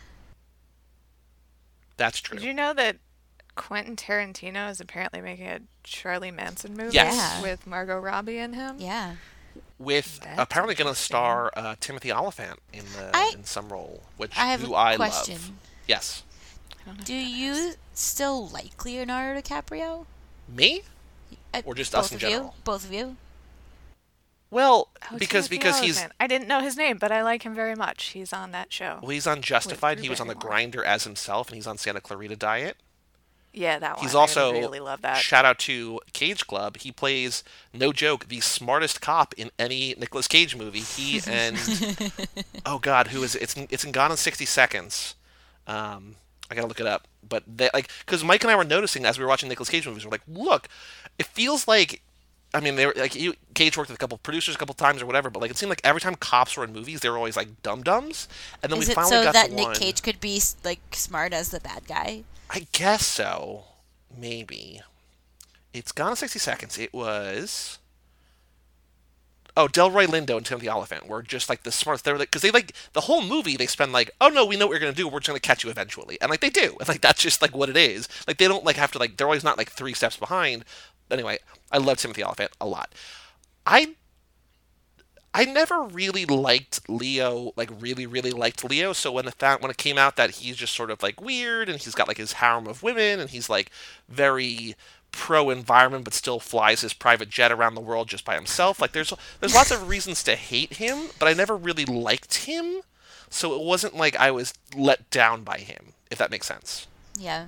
that's true. Did you know that Quentin Tarantino is apparently making a Charlie Manson movie Yes. with Margot Robbie in him? Yeah. With That's apparently going to interesting. star Timothy Oliphant I- in some role, which I have who a I question. love. Yes, I don't know Do who that you is. still like Leonardo DiCaprio? me or just us Both in of general. you? Both of you? Well, Oh, because Timothy he's Oliphant. I didn't know his name, but I like him very much. He's on that show. well, he's on Justified. Drew He was on The Barrymore. Grinder as himself, and he's on Santa Clarita Diet. Yeah, that one. He's I also really love that. shout out to Cage Club. He plays, no joke, the smartest cop in any Nicolas Cage movie. He and oh god, who is it? It's in Gone in 60 Seconds. I gotta look it up, but they, like, because Mike and I were noticing as we were watching Nicolas Cage movies, we're like, look, it feels like. I mean, they were like Cage worked with a couple producers a couple times or whatever, but like it seemed like every time cops were in movies, they were always like dum dums, and then Is we it finally so got that to Nick one. Cage could be like smart as the bad guy? I guess so. Maybe. It's Gone in 60 Seconds. It was. Oh, Delroy Lindo and Timothy Oliphant were just like the smartest. They were like, because they like the whole movie. They spend like, oh no, we know what you're gonna do. We're just gonna catch you eventually, and like they do, and like that's just like what it is. Like they don't like have to like. They're always not like 3 steps behind. Anyway, I love Timothy Oliphant a lot. I I never really liked Leo, like really, really liked Leo. So when it came out that he's just sort of like weird and he's got like his harem of women and he's like very pro environment but still flies his private jet around the world just by himself. Like there's lots of reasons to hate him, but I never really liked him. So it wasn't like I was let down by him, if that makes sense. Yeah.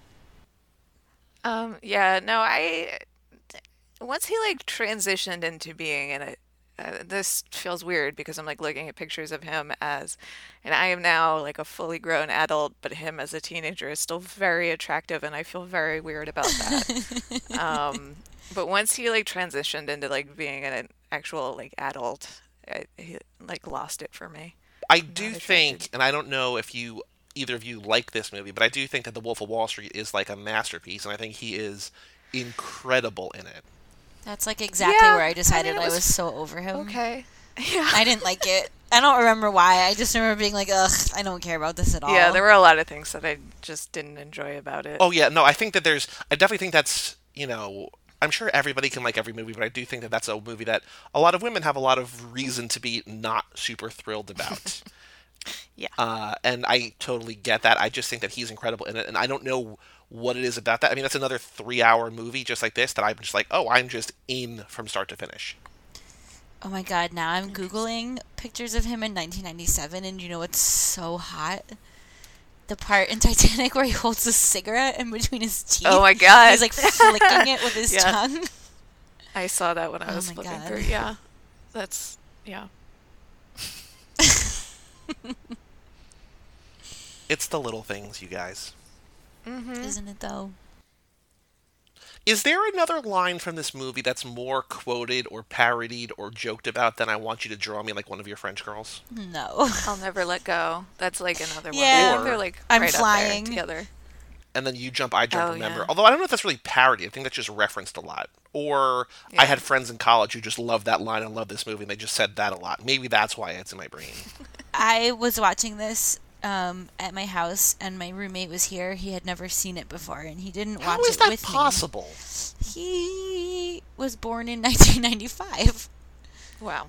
Yeah, no, once he like transitioned into being in a this feels weird because I'm like looking at pictures of him and I am now like a fully grown adult, but him as a teenager is still very attractive, and I feel very weird about that. But once he like transitioned into like being an actual like adult, he like lost it for me. I I'm do not think, attracted. and I don't know if either of you like this movie, but I do think that The Wolf of Wall Street is like a masterpiece, and I think he is incredible in it. That's like exactly Yeah, where I decided it I was was so over him. okay. Yeah. I didn't like it. I don't remember why. I just remember being like, ugh, I don't care about this at all. Yeah, there were a lot of things that I just didn't enjoy about it. Oh yeah, no, I think that I definitely think that's, I'm sure everybody can like every movie, but I do think that that's a movie that a lot of women have a lot of reason to be not super thrilled about. Yeah. And I totally get that. I just think that he's incredible in it, and I don't know what it is about that. I mean, that's another 3-hour movie just like this that I'm just like, oh, I'm just in from start to finish. Oh my god, now I'm Googling pictures of him in 1997, and you know what's so hot? The part in Titanic where he holds a cigarette in between his teeth. Oh my god. He's like flicking it with his Yeah. tongue. I saw that when I Oh was my flipping God. through. Yeah. That's yeah. It's the little things, you guys. Isn't it though? Is there another line from this movie that's more quoted or parodied or joked about than I want you to draw me like one of your French girls? No. I'll never let go. That's like another one. Yeah. I think they're like I'm right flying. up there together. And then you jump, I jump, Oh, remember. yeah. Although I don't know if that's really parody. I think that's just referenced a lot. Or I Yeah. had friends in college who just loved that line and loved this movie, and they just said that a lot. Maybe that's why it's in my brain. I was watching this at my house, and my roommate was here. He had never seen it before, and he didn't How watch is it that with possible? me. He was born in 1995. Wow.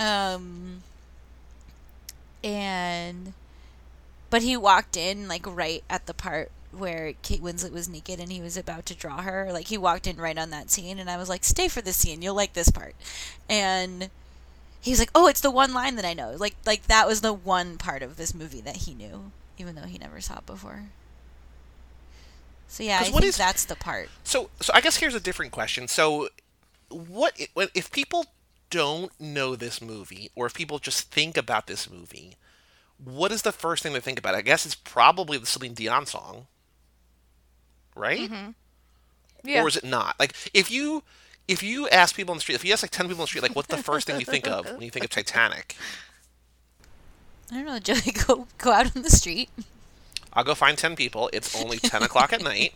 But he walked in like right at the part where Kate Winslet was naked and he was about to draw her. Like he walked in right on that scene, and I was like, "Stay for this scene. You'll like this part." And he was like, "Oh, it's the one line that I know." Like that was the one part of this movie that he knew, even though he never saw it before. So yeah, I 'Cause what think is- that's the part. So I guess here's a different question. So if people don't know this movie, or if people just think about this movie, what is the first thing they think about? I guess it's probably the Celine Dion song, right? Yeah. Or is it not? Like if you ask people on the street, if you ask like 10 people on the street, like what's the first thing you think of when you think of Titanic? I don't know, Joey. Go out on the street. I'll go find 10 people. It's only 10 o'clock at night.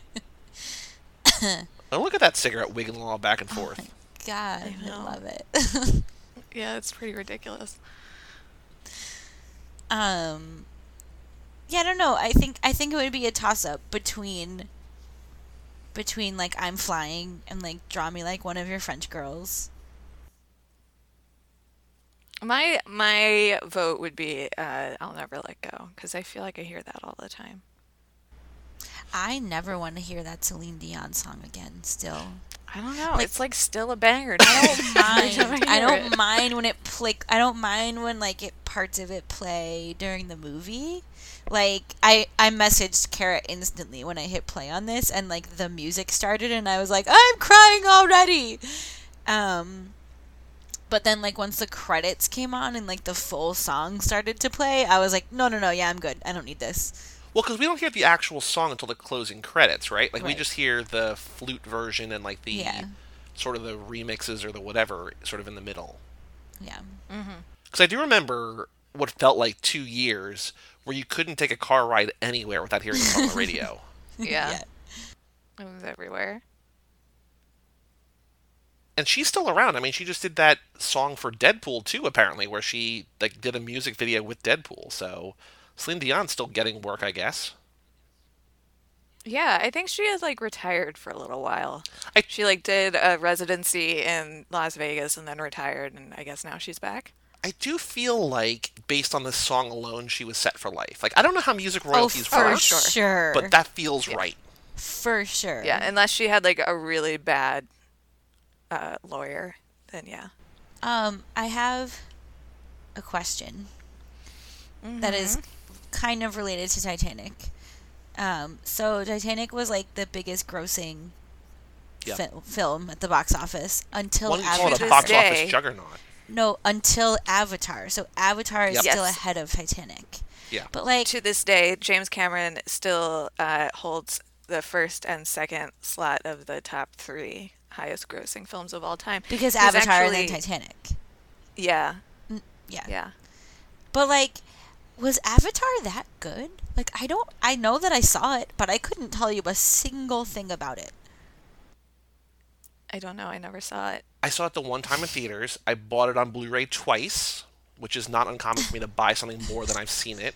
Oh, look at that cigarette wiggling all back and forth. God, I know. love it. Yeah, it's pretty ridiculous. Yeah, I don't know. I think it would be a toss up between like I'm Flying and like Draw Me Like One of Your French Girls. My vote would be I'll Never Let Go, because I feel like I hear that all the time. I never want to hear that Celine Dion song again. Still, I don't know. Like- It's like still a banger. I don't mind. Every time I hear don't it. mind when it play. I don't mind when like parts of it play during the movie. Like I messaged Kara instantly when I hit play on this, and like the music started, and I was like, I'm crying already. But then like once the credits came on and like the full song started to play, I was like, no, yeah, I'm good. I don't need this. Well, because we don't hear the actual song until the closing credits, right? Like we Right. just hear the flute version and like the Yeah. sort of the remixes or the whatever sort of in the middle. Yeah. Because I do remember what felt like 2 years where you couldn't take a car ride anywhere without hearing it on the radio. Yeah. It was everywhere. And she's still around. I mean, she just did that song for Deadpool too, apparently, where she like did a music video with Deadpool. So Celine Dion's still getting work, I guess. Yeah, I think she had like retired for a little while. I- She like did a residency in Las Vegas and then retired, and I guess now she's back. I do feel like, based on this song alone, she was set for life. Like, I don't know how music Oh, royalties for work, sure. but that feels right. For sure. Yeah, unless she had like a really bad lawyer, then yeah. I have a question that is kind of related to Titanic. So Titanic was like the biggest grossing Yep. film at the box office until One call it Avatar. a box Day. office juggernaut. No, until Avatar. So Avatar is Yep. still Yes. ahead of Titanic. Yeah. But like, To this day, James Cameron still holds the first and second slot of the top 3 highest grossing films of all time. because He's Avatar and actually- then Titanic. Yeah, Yeah. yeah. But like, was Avatar that good? Like, I know that I saw it, but I couldn't tell you a single thing about it. I don't know. I never saw it. I saw it the one time in theaters. I bought it on Blu-ray twice, which is not uncommon for me to buy something more than I've seen it.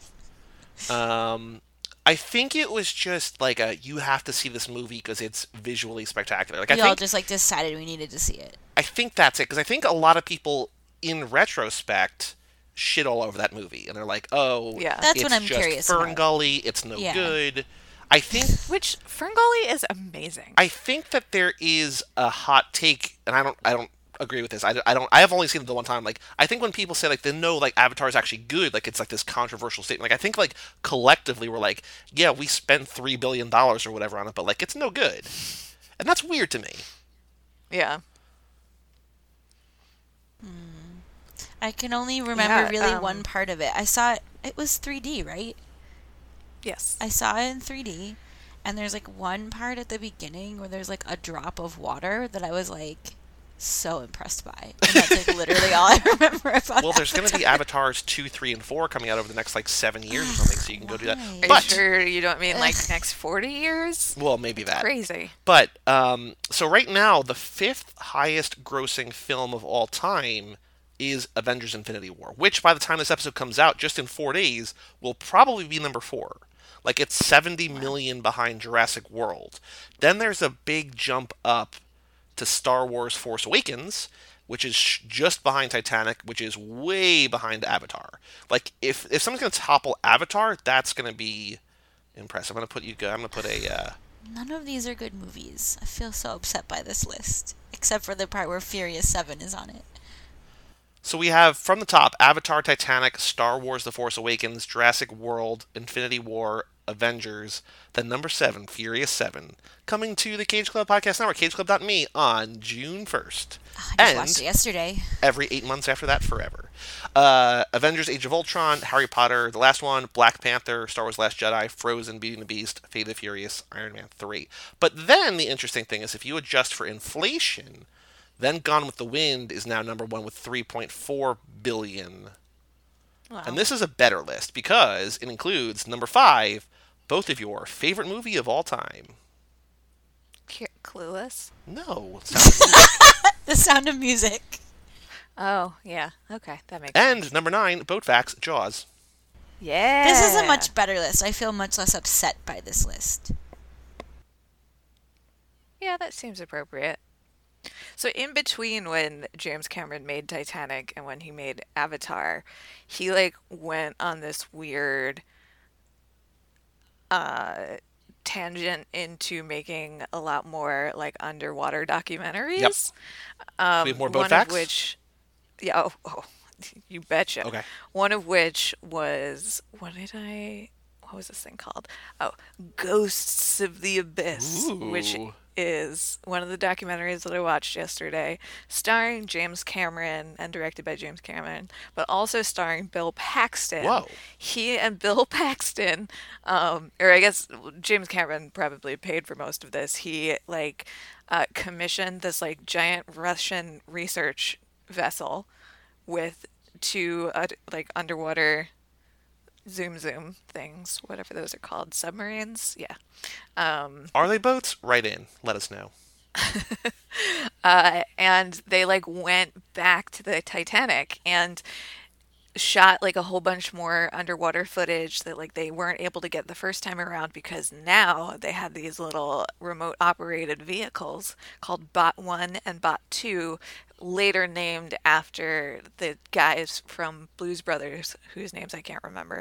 I think it was just like you have to see this movie because it's visually spectacular. Like We all just like decided we needed to see it. I think that's it, because I think a lot of people, in retrospect, shit all over that movie, and they're like, "Oh, Yeah. That's it's what I'm just curious Fern about. Gully. It's no Yeah. good." I think Which Ferngully is amazing. I think that there is a hot take, and I don't agree with this. I have only seen it the one time. Like, I think when people say like they know like Avatar is actually good, like it's like this controversial statement. Like, I think like collectively we're like, yeah, we spent $3 billion or whatever on it, but like it's no good, and that's weird to me. Yeah. I can only remember Yeah, really one part of it. I saw it. It was 3D, right? Yes. I saw it in 3D, and there's like one part at the beginning where there's like a drop of water that I was like so impressed by. And that's like literally all I remember about. Well, there's going to be Avatar. Avatars 2, 3, and 4 coming out over the next like 7 years or something, so you can go do that. Why? Are you But sure you don't mean like next 40 years? well, maybe that. Crazy. But so right now, the 5th highest grossing film of all time is Avengers: Infinity War, which by the time this episode comes out, just in 4 days, will probably be number 4. Like, it's 70 million behind Jurassic World. Then there's a big jump up to Star Wars: Force Awakens, which is just behind Titanic, which is way behind Avatar. Like, if someone's going to topple Avatar, that's going to be impressive. I'm going to put a None of these are good movies. I feel so upset by this list, except for the part where Furious 7 is on it. So we have from the top Avatar, Titanic, Star Wars The Force Awakens, Jurassic World, Infinity War, Avengers, then number 7, Furious 7, coming to the Cage Club Podcast Network, cageclub.me on June 1st. I just watched it And yesterday. every 8 months after that, forever. Avengers Age of Ultron, Harry Potter, the last one, Black Panther, Star Wars Last Jedi, Frozen, Beauty and the Beast, Fate of the Furious, Iron Man 3. But then the interesting thing is if you adjust for inflation, then Gone with the Wind is now number 1 with 3.4 billion. Wow. And this is a better list because it includes number 5, both of your favorite movie of all time. Clueless? No, Sound of Music. The Sound of Music. Oh, yeah. Okay, that makes And sense. number 9, Boat Facts, Jaws. Yeah. This is a much better list. I feel much less upset by this list. Yeah, that seems appropriate. So in between when James Cameron made Titanic and when he made Avatar, he like went on this weird tangent into making a lot more like underwater documentaries. Yep. We have more Boat One Facts? of which, yeah, oh, you betcha. Okay. One of which was what was this thing called? Oh, Ghosts of the Abyss, which Ooh. is one of the documentaries that I watched yesterday, starring James Cameron and directed by James Cameron, but also starring Bill Paxton. Whoa. He and Bill Paxton, or I guess James Cameron probably paid for most of this. He commissioned this like giant Russian research vessel with two like underwater zoom things, whatever those are called, submarines. Yeah. Are they boats? Write in. Let us know. And they like went back to the Titanic and shot like a whole bunch more underwater footage that like they weren't able to get the first time around because now they had these little remote operated vehicles called Bot 1 and Bot 2, later named after the guys from Blues Brothers whose names I can't remember.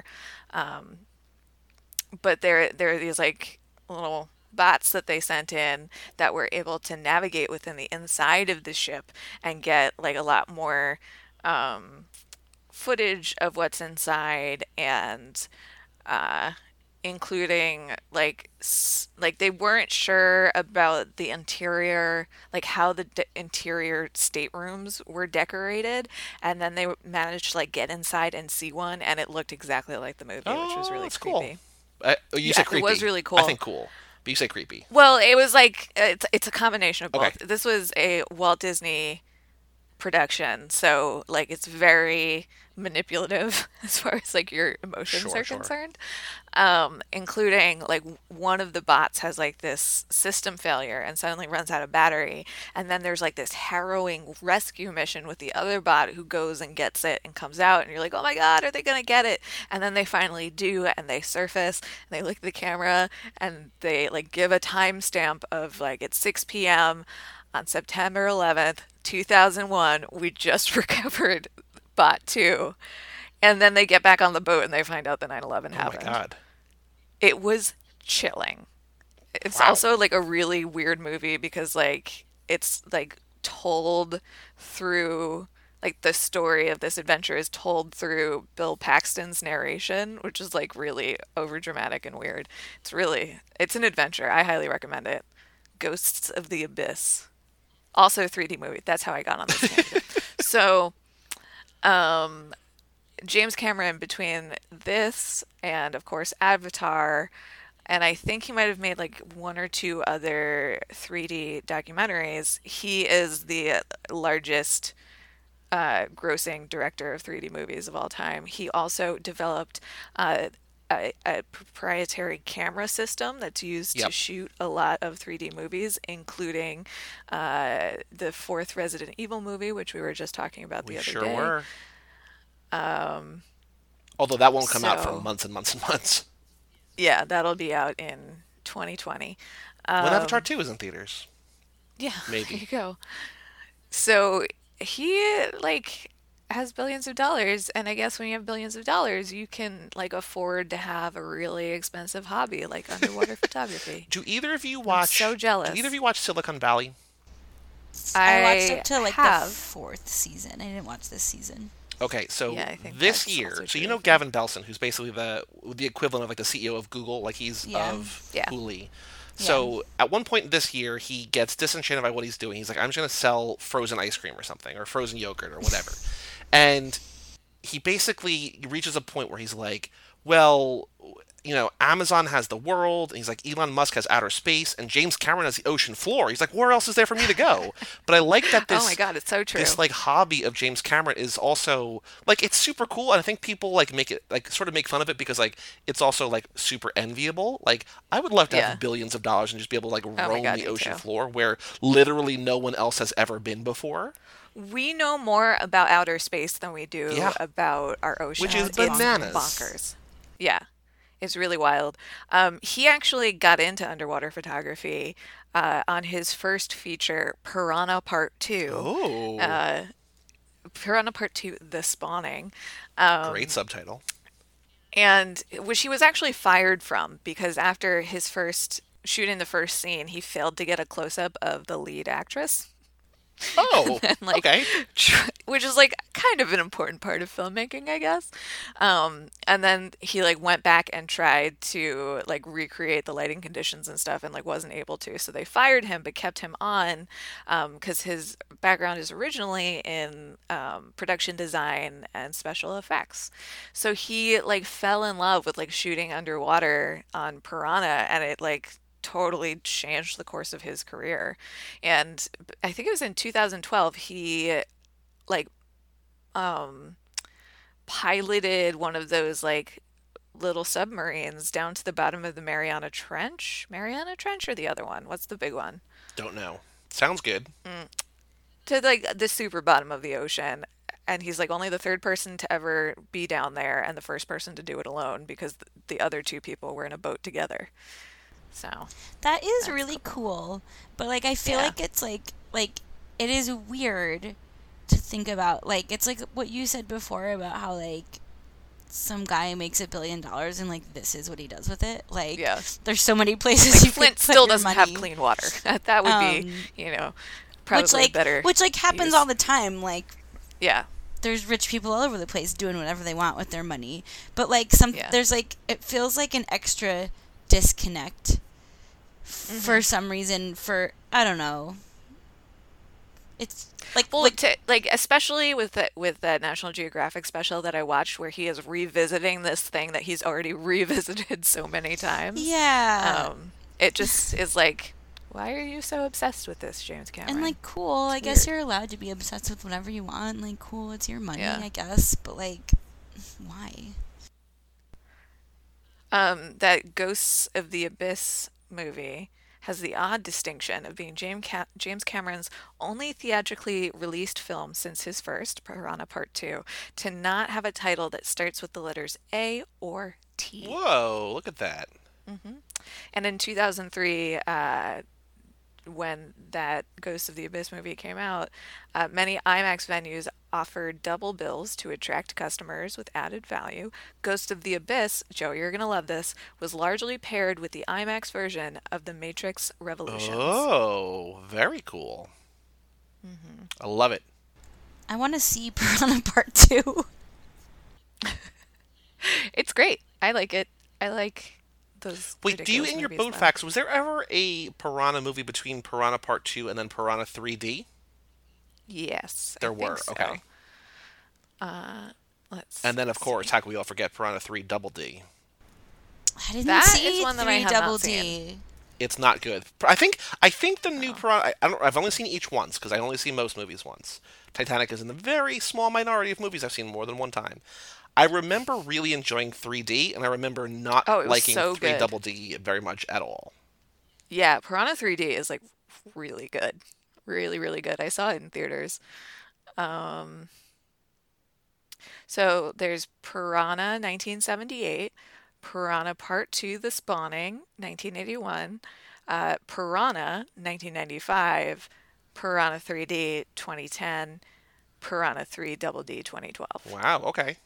But there are these like little bots that they sent in that were able to navigate within the inside of the ship and get like a lot more footage of what's inside and including like they weren't sure about the interior, like how the interior staterooms were decorated, and then they managed to like get inside and see one, and it looked exactly like the movie, which was Oh, really that's creepy. cool. You Yeah, said creepy. it was really cool. I think cool. But you say creepy. Well, it was like it's a combination of Okay. both. This was a Walt Disney production, so like it's very manipulative as far as like your emotions Sure, are sure. concerned. Including like one of the bots has like this system failure and suddenly runs out of battery, and then there's like this harrowing rescue mission with the other bot who goes and gets it and comes out, and you're like, oh my god, are they gonna get it? And then they finally do, and they surface and they look at the camera and they like give a timestamp of like it's 6 p.m. on September 11th, 2001, we just recovered Bot 2. And then they get back on the boat and they find out that 9/11 Oh my happened. god. It was chilling. It's Wow. also like a really weird movie because like it's like told through like the story of this adventure is told through Bill Paxton's narration, which is like really overdramatic and weird. It's an adventure. I highly recommend it. Ghosts of the Abyss. Also 3D movie. That's how I got on this tangent. So, James Cameron, between this and, of course, Avatar, and I think he might have made like one or two other 3D documentaries, he is the largest grossing director of 3D movies of all time. He also developed a proprietary camera system that's used to Yep. shoot a lot of 3D movies, including the fourth Resident Evil movie, which we were just talking about the We other sure day. were. Although that won't come out for So, months and months and months. yeah, that'll be out in 2020. When Avatar 2 is in theaters. Yeah, Maybe. there you go. So he like has billions of dollars, and I guess when you have billions of dollars, you can like afford to have a really expensive hobby like underwater photography. Do either of you I'm watch so jealous. Do either of you watch Silicon Valley? I watched up I to like the have. 4th season. I didn't watch this season. Okay, so Yeah, I think this that's year, also so true you know of me. Gavin Belson, who's basically the equivalent of like the CEO of Google, like he's Yeah. of Yeah. Hooli. Yeah. So at one point this year, he gets disenchanted by what he's doing. He's like, I'm just gonna sell frozen ice cream or something, or frozen yogurt or whatever. And he basically reaches a point where he's like, well, Amazon has the world, and he's like, Elon Musk has outer space, and James Cameron has the ocean floor. He's like, where else is there for me to go? But I like that Oh my God, it's so true. this like hobby of James Cameron is also like it's super cool, and I think people like make it like sort of make fun of it because like it's also like super enviable. Like I would love to Yeah. have billions of dollars and just be able to like Oh my roam God, the me ocean too. floor where literally no one else has ever been before, We know more about outer space than we do Yeah. about our ocean. which is That's It's bananas. bonkers. Yeah, it's really wild. He actually got into underwater photography on his first feature, Piranha Part 2. Oh, Uh, Piranha Part 2, The Spawning. great subtitle. And which he was actually fired from because after his first shooting the first scene, he failed to get a close up of the lead actress. Oh, And like okay. which is like kind of an important part of filmmaking, I guess. And then he like went back and tried to like recreate the lighting conditions and stuff and like wasn't able to. So they fired him but kept him on because his background is originally in production design and special effects. So he like fell in love with like shooting underwater on Piranha, and it like totally changed the course of his career. And I think it was in 2012 he like um piloted one of those like little submarines down to the bottom of the Mariana Trench. Mariana Trench or the other one? What's the big one? Don't know. Sounds good. To like the super bottom of the ocean. And he's like only the third person to ever be down there and the first person to do it alone because the other two people were in a boat together. So That is that's really cool. cool. But like I feel Yeah. like it's like it is weird to think about. Like it's like what you said before about how like some guy makes $1 billion and like this is what he does with it. Like Yeah. there's so many places Like you Flint could put still your doesn't have money. clean water. That would be, Um, probably better which like happens use. all the time. Like Yeah. there's rich people all over the place doing whatever they want with their money. But like Yeah. there's like it feels like an extra disconnect for some reason for I don't know. It's Well, like like especially with that National Geographic special that I watched, where he is revisiting this thing that he's already revisited so many times. yeah. It just is like, why are you so obsessed with this, James And Cameron? like cool, I It's guess weird. you're allowed to be obsessed with whatever you want. Like cool, it's your money, Yeah. I guess, but like why? That Ghosts of the Abyss movie has the odd distinction of being James Cameron's only theatrically released film since his first, Piranha Part 2, to not have a title that starts with the letters A or T. Whoa, look at that. And in 2003, when that Ghosts of the Abyss movie came out, many IMAX venues offered double bills to attract customers with added value. Ghost of the Abyss, Joe, you're going to love this, was largely paired with the IMAX version of The Matrix Revolutions. Oh, very cool. I love it. I want to see Piranha Part 2. It's great. I like it. I like those Wait, do you ridiculous in your movies, boat though. facts, was there ever a Piranha movie between Piranha Part 2 and then Piranha 3D? Yes, I There think were, so. okay. Let's And then, of course, see. how can we all forget Piranha 3 Double D? I didn't That see is one that I 3 have Double not seen. D. It's not good. I think the new Piranha. I've only seen each once because I only see most movies once. Titanic is in the very small minority of movies I've seen more than one time. I remember really enjoying 3D, and I remember not Oh, it was liking so 3 good. Double D very much at all. Yeah, Piranha 3D is like really good. Really, really good. I saw it in theaters. So there's Piranha 1978, Piranha Part 2 The Spawning 1981, Piranha 1995, Piranha 3D 2010, Piranha 3 Double D 2012. Wow. Okay.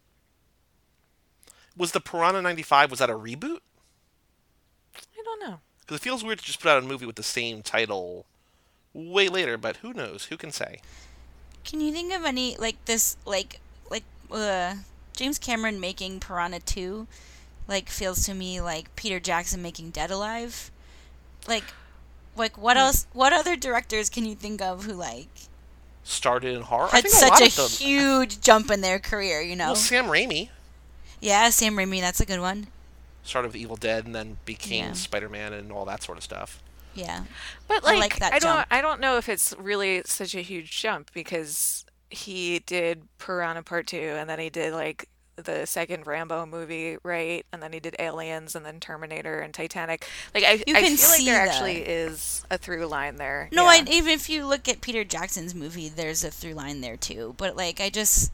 Was the Piranha 95? Was that a reboot? I don't know. Because it feels weird to just put out a movie with the same title way later, but who knows? Who can say? Can you think of any like this James Cameron making Piranha 2 like feels to me like Peter Jackson making Dead Alive? Like what else, what other directors can you think of who like Started in horror. I had think such a a lot of them. huge jump in their career, you know? Well, Sam Raimi Yeah, Sam Raimi, that's a good one. started with Evil Dead and then became Yeah. Spider-Man and all that sort of stuff. Yeah. But I like that jump. I don't know if it's really such a huge jump because he did Piranha Part 2 and then he did like the second Rambo movie, right? And then he did Aliens and then Terminator and Titanic. Like You I can feel like see there that. actually is a through line there. No, Yeah. even if you look at Peter Jackson's movie, there's a through line there too. But like, I just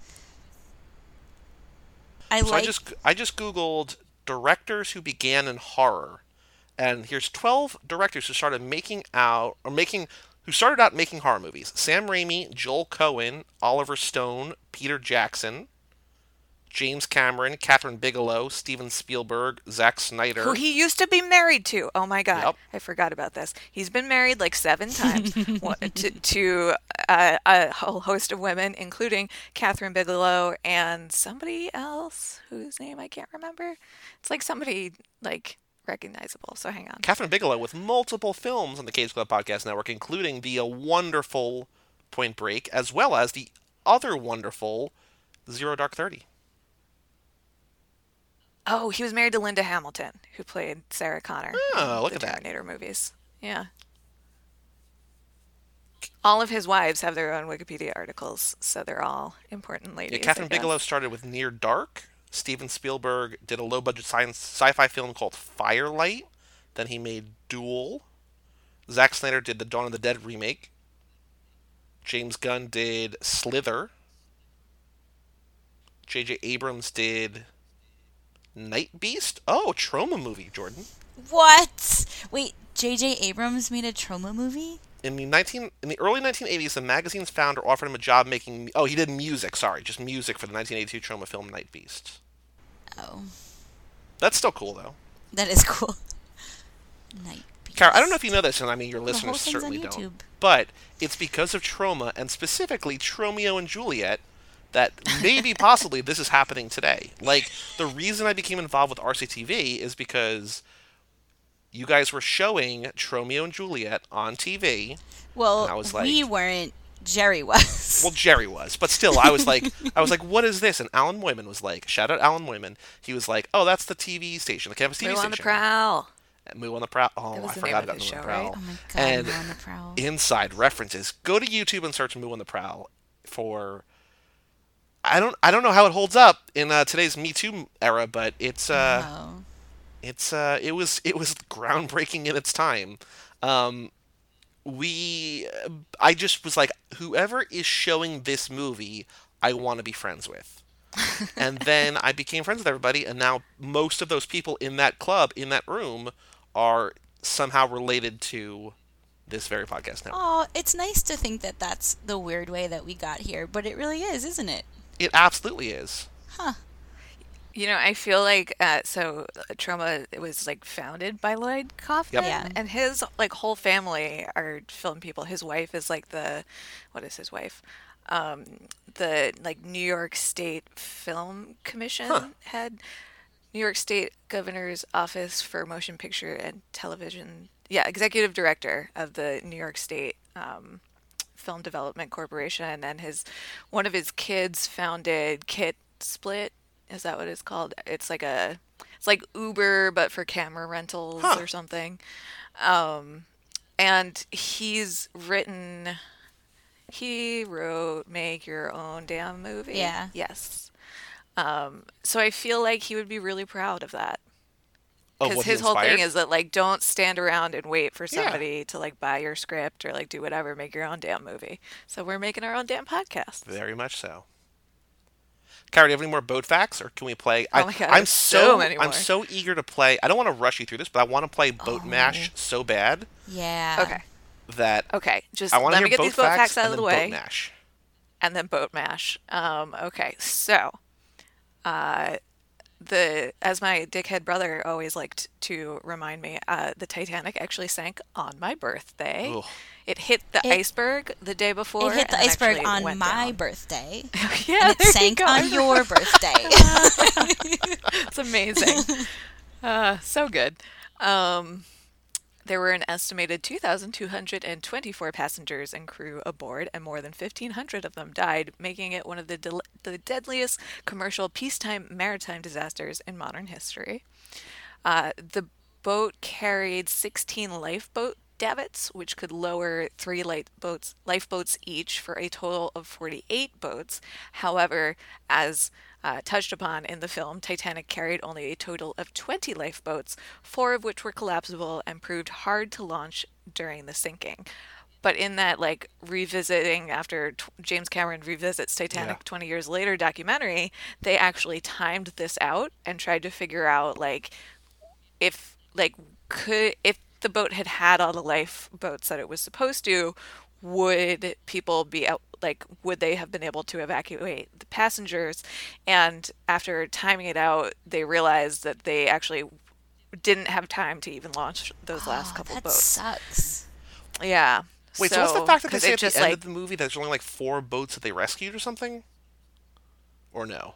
So I just Googled directors who began in horror, and here's 12 directors who started who started out making horror movies: Sam Raimi, Joel Cohen, Oliver Stone, Peter Jackson, James Cameron, Catherine Bigelow, Steven Spielberg, Zack Snyder. Who he used to be married to. Oh my God. Yep. I forgot about this. He's been married like 7 times to a whole host of women, including Catherine Bigelow and somebody else whose name I can't remember. It's like somebody like recognizable. So hang on. Catherine Bigelow with multiple films on the Cage Club Podcast Network, including the wonderful Point Break, as well as the other wonderful Zero Dark 30. Oh, he was married to Linda Hamilton, who played Sarah Connor Oh, in look the at that. Terminator movies. Yeah. All of his wives have their own Wikipedia articles, so they're all important ladies. Yeah, Catherine I guess. Bigelow started with Near Dark. Steven Spielberg did a low-budget sci-fi film called Firelight. Then he made Duel. Zack Snyder did the Dawn of the Dead remake. James Gunn did Slither. J.J. Abrams did Night Beast. Oh, Trauma movie, Jordan. what? Wait, J.J. Abrams made a trauma movie? In the early 1980s, the magazine's founder offered him a job making. Oh, he did music. Sorry, just music for the 1982 Trauma film Night Beast. Oh, That's still cool, though. that is cool. Night Beast. Kara, I don't know if you know this, and I mean your The whole listeners thing's certainly on don't, YouTube. but it's because of Trauma and specifically Tromeo and Juliet that maybe possibly this is happening today. Like, the reason I became involved with RCTV is because you guys were showing Tromeo and Juliet on TV. Well, And I was like- we weren't. Jerry was. Well, Jerry was, but still, I was like, what is this? And Alan Moyman was like, shout out Alan Moyman. He was like, oh, that's the TV station, the campus TV Moo station. on the Prowl. Moo on the Prowl. Oh, That was I the forgot name of about his Moo on the show, right? Prowl. Oh my god, And we're on the prowl. inside references. Go to YouTube and search Moo on the Prowl for. I don't know how it holds up in today's Me Too era, but it was groundbreaking in its time. I just was like, whoever is showing this movie, I want to be friends with. And then I became friends with everybody, and now most of those people in that club, in that room, are somehow related to this very podcast now. Oh, it's nice to think that that's the weird way that we got here, but it really is, isn't it? It absolutely is. Huh. You know, I feel like Trauma was like founded by Lloyd Kaufman, Yep. Yeah. and his like whole family are film people. His wife is like what is his wife? The like New York State Film Commission head, New York State Governor's Office for Motion Picture and Television. Yeah, executive director of the New York State Film Development Corporation, and one of his kids founded Kit Split. Is that what it's called? It's like Uber, but for camera rentals or something. And he wrote Make Your Own Damn Movie. Yeah. Yes. So I feel like he would be really proud of that. Of Because what he his whole thing inspired? is that, like, don't stand around and wait for Yeah. somebody to, like, buy your script or, like, do whatever. Make your own damn movie. So we're making our own damn podcast. Very much so. Kara, do you have any more boat facts, or can we play? Oh my God, I'm so many more. I'm so eager to play. I don't want to rush you through this, but I want to play Boat Mash so bad Yeah. Okay. that Okay. Just I want to let hear me get boat these boat facts out and of the then way. Boat Mash. And then boat mash. Okay. So, as my dickhead brother always liked to remind me, the Titanic actually sank on my birthday. Ugh. It hit the It iceberg the day before it hit the and iceberg actually on went my down. birthday, Yeah, and it there you sank go. on your birthday. It's amazing. So good. Um, there were an estimated 2,224 passengers and crew aboard, and more than 1,500 of them died, making it one of the deadliest commercial peacetime maritime disasters in modern history. The boat carried 16 lifeboat davits, which could lower three lifeboats each for a total of 48 boats. However, as touched upon in the film, Titanic carried only a total of 20 lifeboats, four of which were collapsible and proved hard to launch during the sinking. But in that, like, revisiting after James Cameron revisits Yeah. Titanic 20 years later documentary, they actually timed this out and tried to figure out, like, if like could if the boat had had all the lifeboats that it was supposed to, would people be out, like, would they have been able to evacuate the passengers? And after timing it out, they realized that they actually didn't have time to even launch those last Oh, couple that boats. sucks. Yeah. Wait, so what's the fact that they Because say it at the just end like of the movie that there's only like 4 boats that they rescued or something? Or no?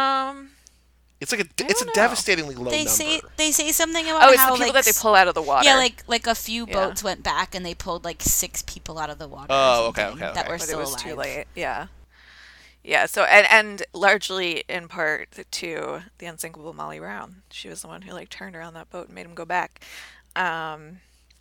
It's like I it's a don't know. devastatingly low They number. say something about Oh, it's how the people like that they pull out of the water. yeah, like a few Yeah. boats went back and they pulled like 6 people out of the water. Oh, or okay, something okay, that okay. were But it still was alive. too late. Yeah. Yeah, so and largely in part to the unsinkable Molly Brown. She was the one who like turned around that boat and made him go back. Um,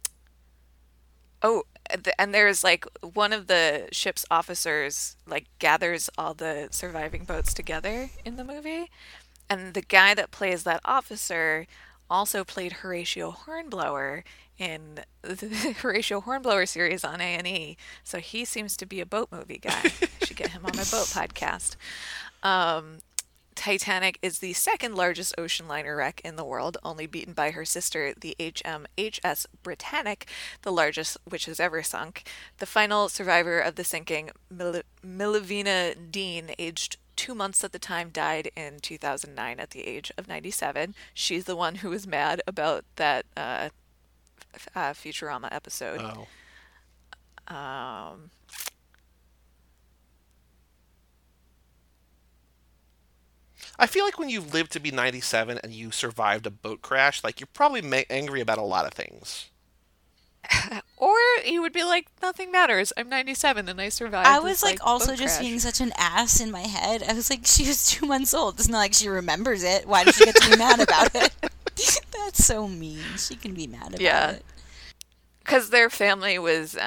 oh, and there's like one of the ship's officers like gathers all the surviving boats together in the movie, and the guy that plays that officer also played Horatio Hornblower in the Horatio Hornblower series on A&E. So he seems to be a boat movie guy. I should get him on my boat podcast. Um, Titanic is the second largest ocean liner wreck in the world, only beaten by her sister, the HMHS Britannic, the largest which has ever sunk. The final survivor of the sinking, Milavina Dean, aged 2 months at the time, died in 2009 at the age of 97. She's the one who was mad about that Futurama episode. Oh. Um, I feel like when you live to be 97 and you survived a boat crash, like you're probably angry about a lot of things. or you would be like, nothing matters. I'm 97 and I survived. I this, was like also boat just crash. being such an ass in my head. I was like, she was 2 months old. It's not like she remembers it. Why does she get to be mad about it? That's so mean. She can be mad about Yeah. it. Because their family was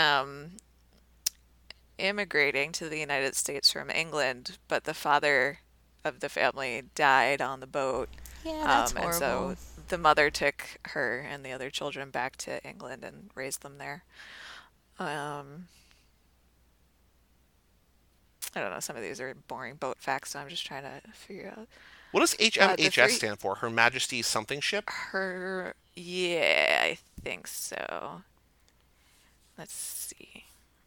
immigrating to the United States from England, but the father of the family died on the boat. Yeah, that's And horrible. so the mother took her and the other children back to England and raised them there. I don't know, some of these are boring boat facts, so I'm just trying to figure out. What does the HMHS three, stand for? Her Majesty's something ship? yeah, I think so. Let's see.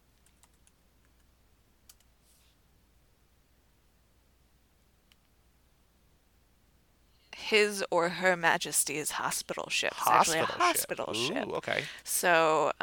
His or Her Majesty's hospital ship. It's actually a hospital ship. Ooh, okay. So,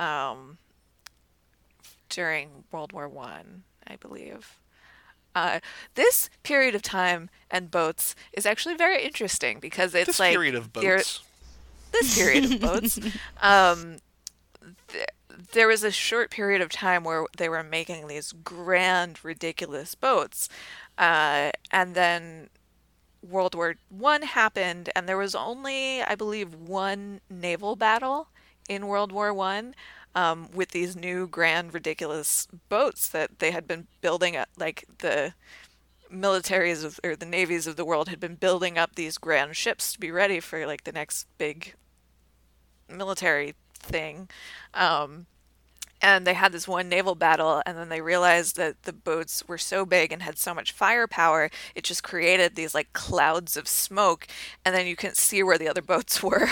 during World War One, I believe. This period of time and boats is actually very interesting because it's This like period of you're- boats. this period of boats. Um, there was a short period of time where they were making these grand, ridiculous boats, and then World War One happened, and there was only, I believe, one naval battle in World War One, with these new grand, ridiculous boats that they had been building up, like the militaries of, or the navies of the world had been building up these grand ships to be ready for like the next big military thing. And they had this one naval battle, and then they realized that the boats were so big and had so much firepower, it just created these like clouds of smoke, and then you couldn't see where the other boats were.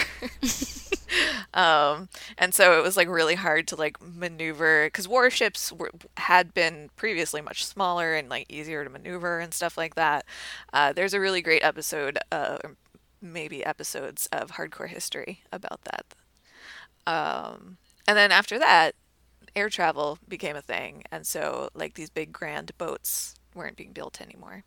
And so it was like really hard to like maneuver because warships had been previously much smaller and like easier to maneuver and stuff like that. There's a really great episode, maybe episodes of Hardcore History about that. And then after that, air travel became a thing, and so like these big grand boats weren't being built anymore.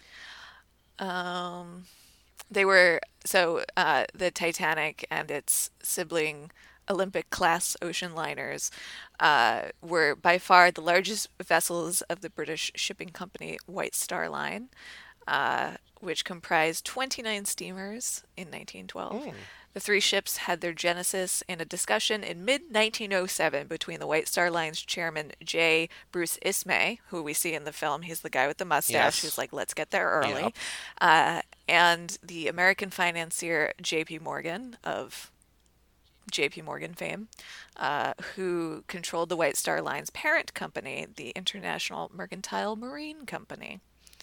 Um, they were the Titanic and its sibling Olympic class ocean liners were by far the largest vessels of the British shipping company White Star Line, which comprised 29 steamers in 1912. Mm. The three ships had their genesis in a discussion in mid 1907 between the White Star Line's chairman J. Bruce Ismay, who we see in the film. He's the guy with the mustache Yes. who's like, let's get there early. Yep. And the American financier J.P. Morgan of J.P. Morgan fame, who controlled the White Star Line's parent company, the International Mercantile Marine Company.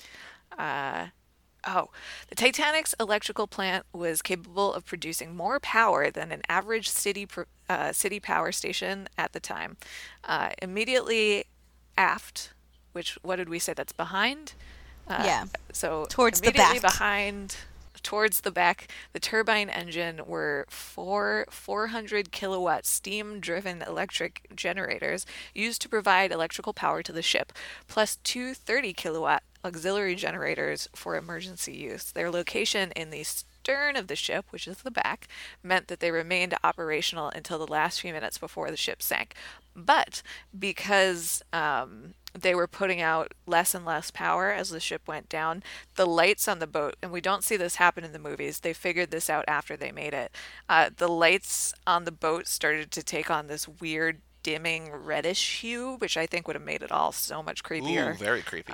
The Titanic's electrical plant was capable of producing more power than an average city power station at the time. Immediately aft, which, what did we say, that's behind? Yeah. So Towards the immediately back. behind, towards the back, the turbine engine were four 400 kilowatt steam driven electric generators used to provide electrical power to the ship, plus two 30 kilowatt auxiliary generators for emergency use. Their location in the stern of the ship, which is the back, meant that they remained operational until the last few minutes before the ship sank. But because they were putting out less and less power as the ship went down, the lights on the boat, and we don't see this happen in the movies, they figured this out after they made it. The lights on the boat started to take on this weird dimming reddish hue, which I think would have made it all so much creepier. Ooh, very creepy.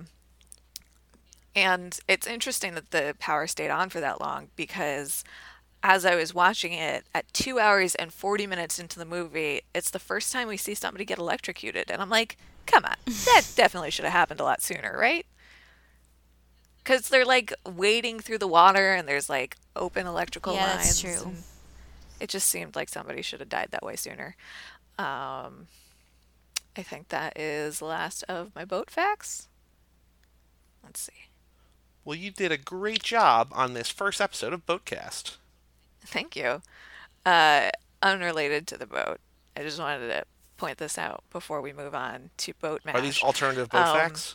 And it's interesting that the power stayed on for that long, because as I was watching it at 2 hours and 40 minutes into the movie, it's the first time we see somebody get electrocuted. And I'm like, come on, that definitely should have happened a lot sooner, right? Because they're like wading through the water and there's like open electrical Yeah, lines. that's true. And it just seemed like somebody should have died that way sooner. I think that is the last of my boat facts. Let's see. Well, you did a great job on this first episode of Boatcast. Thank you. Unrelated to the boat, I just wanted to point this out before we move on to Boat Mash. Are these alternative boat facts?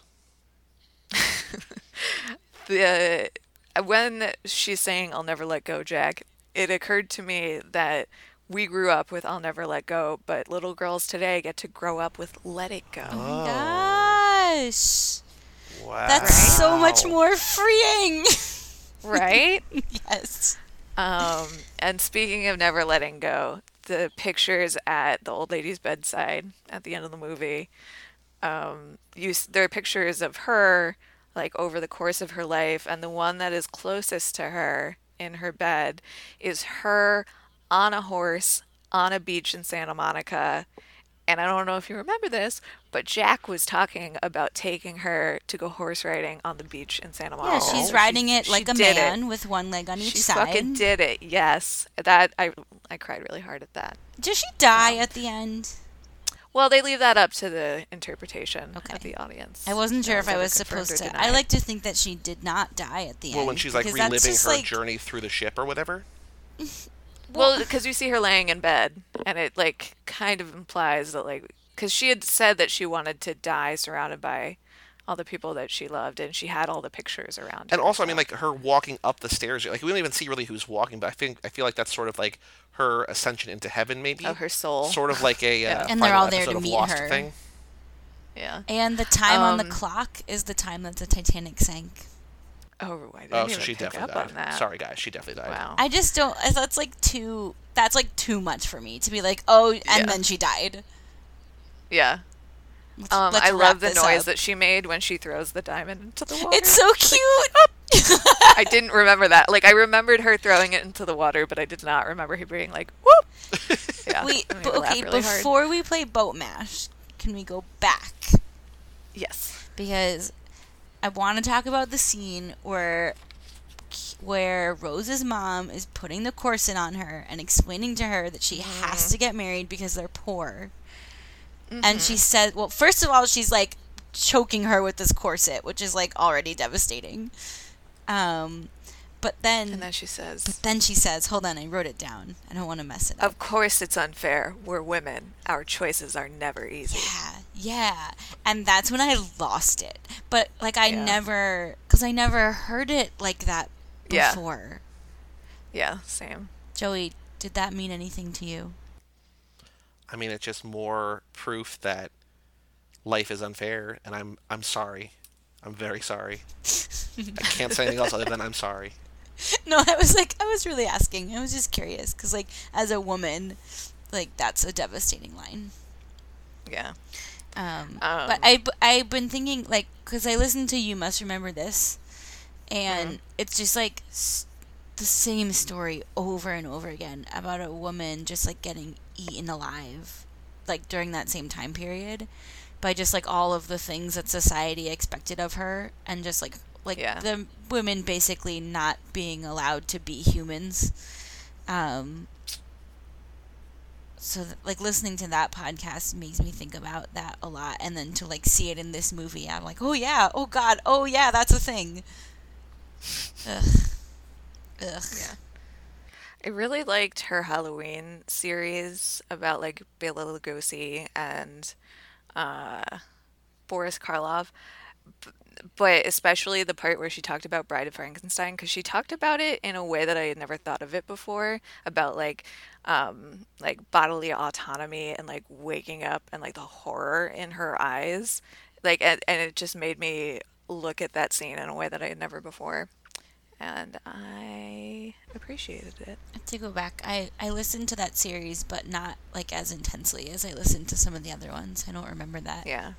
When she's saying "I'll never let go, Jack," it occurred to me that we grew up with "I'll never let go," but little girls today get to grow up with "Let it go." Oh my gosh. Wow. That's so much more freeing. Right? Yes. And speaking of never letting go, the pictures at the old lady's bedside at the end of the movie, there are pictures of her like over the course of her life, and the one that is closest to her in her bed is her on a horse on a beach in Santa Monica. And I don't know if you remember this, but Jack was talking about taking her to go horse riding on the beach in Santa Yeah, Monica. she's riding it like a did man with one leg on each She side. fucking did it. Yes, that I cried really hard at that. Does she die at the end? Well, they leave that up to the interpretation Okay. of the audience. I wasn't sure No if one's I ever was confirmed supposed or to. I denied. like to think that she did not die at the end. Well, when she's like because that's reliving just, her like, journey through the ship or whatever. Well, because you see her laying in bed, and it like kind of implies that like, because she had said that she wanted to die surrounded by all the people that she loved, and she had all the pictures around her. And also, I mean, so- like her walking up the stairs. Like we don't even see really who's walking, but I feel like that's sort of like her ascension into heaven, maybe. of her soul. Sort of like a Yeah. And they're final all there episode to of meet Lost her. thing. Yeah. And the time on the Um, clock is the time that the Titanic sank. Oh, I didn't Oh, even so she pick definitely up died. on that. Sorry, guys, she definitely died. Wow. I just don't. That's like too. That's like too much for me to be like, oh, and Yeah. then she died. Yeah. Let's I wrap love the this noise up. that she made when she throws the diamond into the water. It's so cute. I didn't remember that. Like, I remembered her throwing it into the water, but I did not remember her being like, whoop! Yeah. Wait, I made but her laugh okay. really hard. Before we play Boat Mash, can we go back? Yes. Because I want to talk about the scene where Rose's mom is putting the corset on her and explaining to her that she has to get married because they're poor. And she said, well, first of all, she's like choking her with this corset, which is like already devastating. But then, And then she says, hold on, I wrote it down. I don't want to mess it up. of course it's unfair. We're women. Our choices are never easy. Yeah. And that's when I lost it. But, like, I Yeah. never heard it like that Yeah. before. Yeah, same. Joey, did that mean anything to you? I mean, it's just more proof that life is unfair, and I'm sorry. I'm very sorry. I can't say anything else other than I'm sorry. No, I was really asking. I was just curious. Because, like, as a woman, like, that's a devastating line. Yeah. But I've been thinking, like, because I listened to You Must Remember This, and it's just like the same story over and over again about a woman just like getting eaten alive, like during that same time period, by just like all of the things that society expected of her, and just like Yeah. the women basically not being allowed to be humans. So, like, listening to that podcast makes me think about that a lot. And then to, like, see it in this movie, I'm like, oh, yeah. Oh, God. Oh, yeah, that's a thing. Ugh. Yeah. I really liked her Halloween series about, like, Bela Lugosi and Boris Karloff. But especially the part where she talked about Bride of Frankenstein, because she talked about it in a way that I had never thought of it before, about like bodily autonomy and like waking up and like the horror in her eyes, like and it just made me look at that scene in a way that I had never before, and I appreciated it. I have to go back. I listened to that series, but not, like, as intensely as I listened to some of the other ones. I don't remember that. Yeah.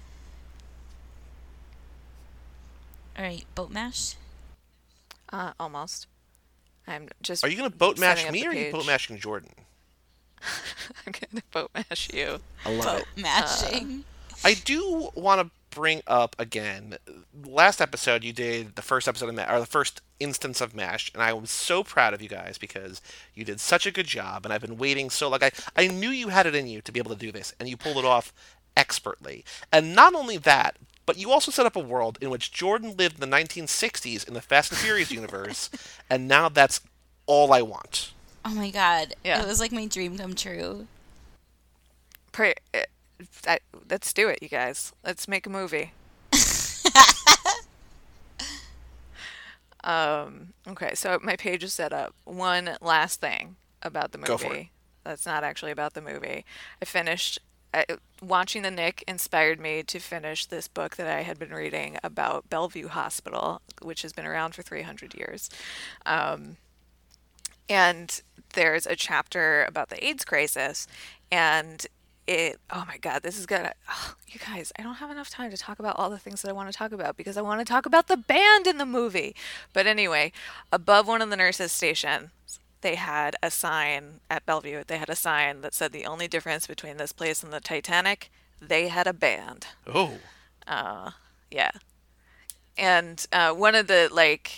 All right, Boat Mash? Almost. I'm just Are you going to boat mash setting up me the or are you page. boat mashing Jordan? I'm gonna boat mash you. I love Boat it. mashing. I do want to bring up again. Last episode, you did the first episode of or the first instance of Mash, and I was so proud of you guys because you did such a good job. And I've been waiting so like I knew you had it in you to be able to do this, and you pulled it off expertly. And not only that, but you also set up a world in which Jordan lived in the 1960s in the Fast and Furious universe, and now that's all I want. Oh, my God. Yeah. It was, like, my dream come true. Let's do it, you guys. Let's make a movie. Okay, so my page is set up. One last thing about the movie. Go for it. That's not actually about the movie. Watching The Nick inspired me to finish this book that I had been reading about Bellevue Hospital, which has been around for 300 years. And there's a chapter about the AIDS crisis, and oh my God, this is you guys, I don't have enough time to talk about all the things that I want to talk about because I want to talk about the band in the movie. But anyway, above one of the nurses' stations, they had a sign at Bellevue. They had a sign that said the only difference between this place and the Titanic, they had a band. Oh. Yeah. And one of the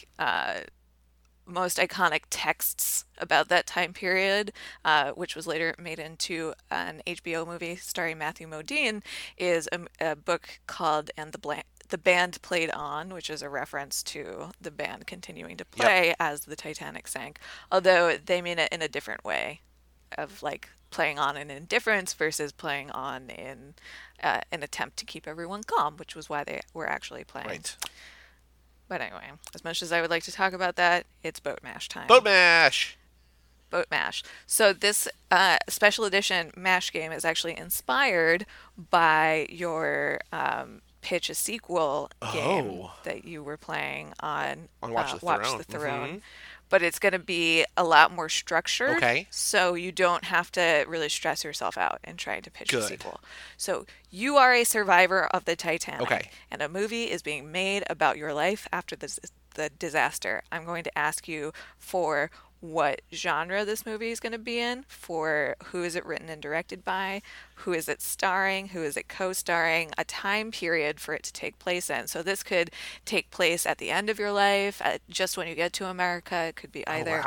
most iconic texts about that time period, which was later made into an HBO movie starring Matthew Modine, is a book called "And the Band Played On," which is a reference to the band continuing to play as the Titanic sank, although they mean it in a different way, of like playing on in indifference versus playing on in an attempt to keep everyone calm, which was why they were actually playing. Right. But anyway, as much as I would like to talk about that, it's Boat Mash time. Boat mash! Boat Mash. So this special edition MASH game is actually inspired by your Pitch a Sequel game that you were playing on Watch the Throne. the Throne. But it's going to be a lot more structured, Okay. so you don't have to really stress yourself out in trying to pitch a Good. sequel. So you are a survivor of the Titanic, Okay. and a movie is being made about your life after the disaster. I'm going to ask you for what genre this movie is going to be in, for who is it written and directed by, who is it starring, who is it co-starring, a time period for it to take place in. So this could take place at the end of your life, just when you get to America. It could be either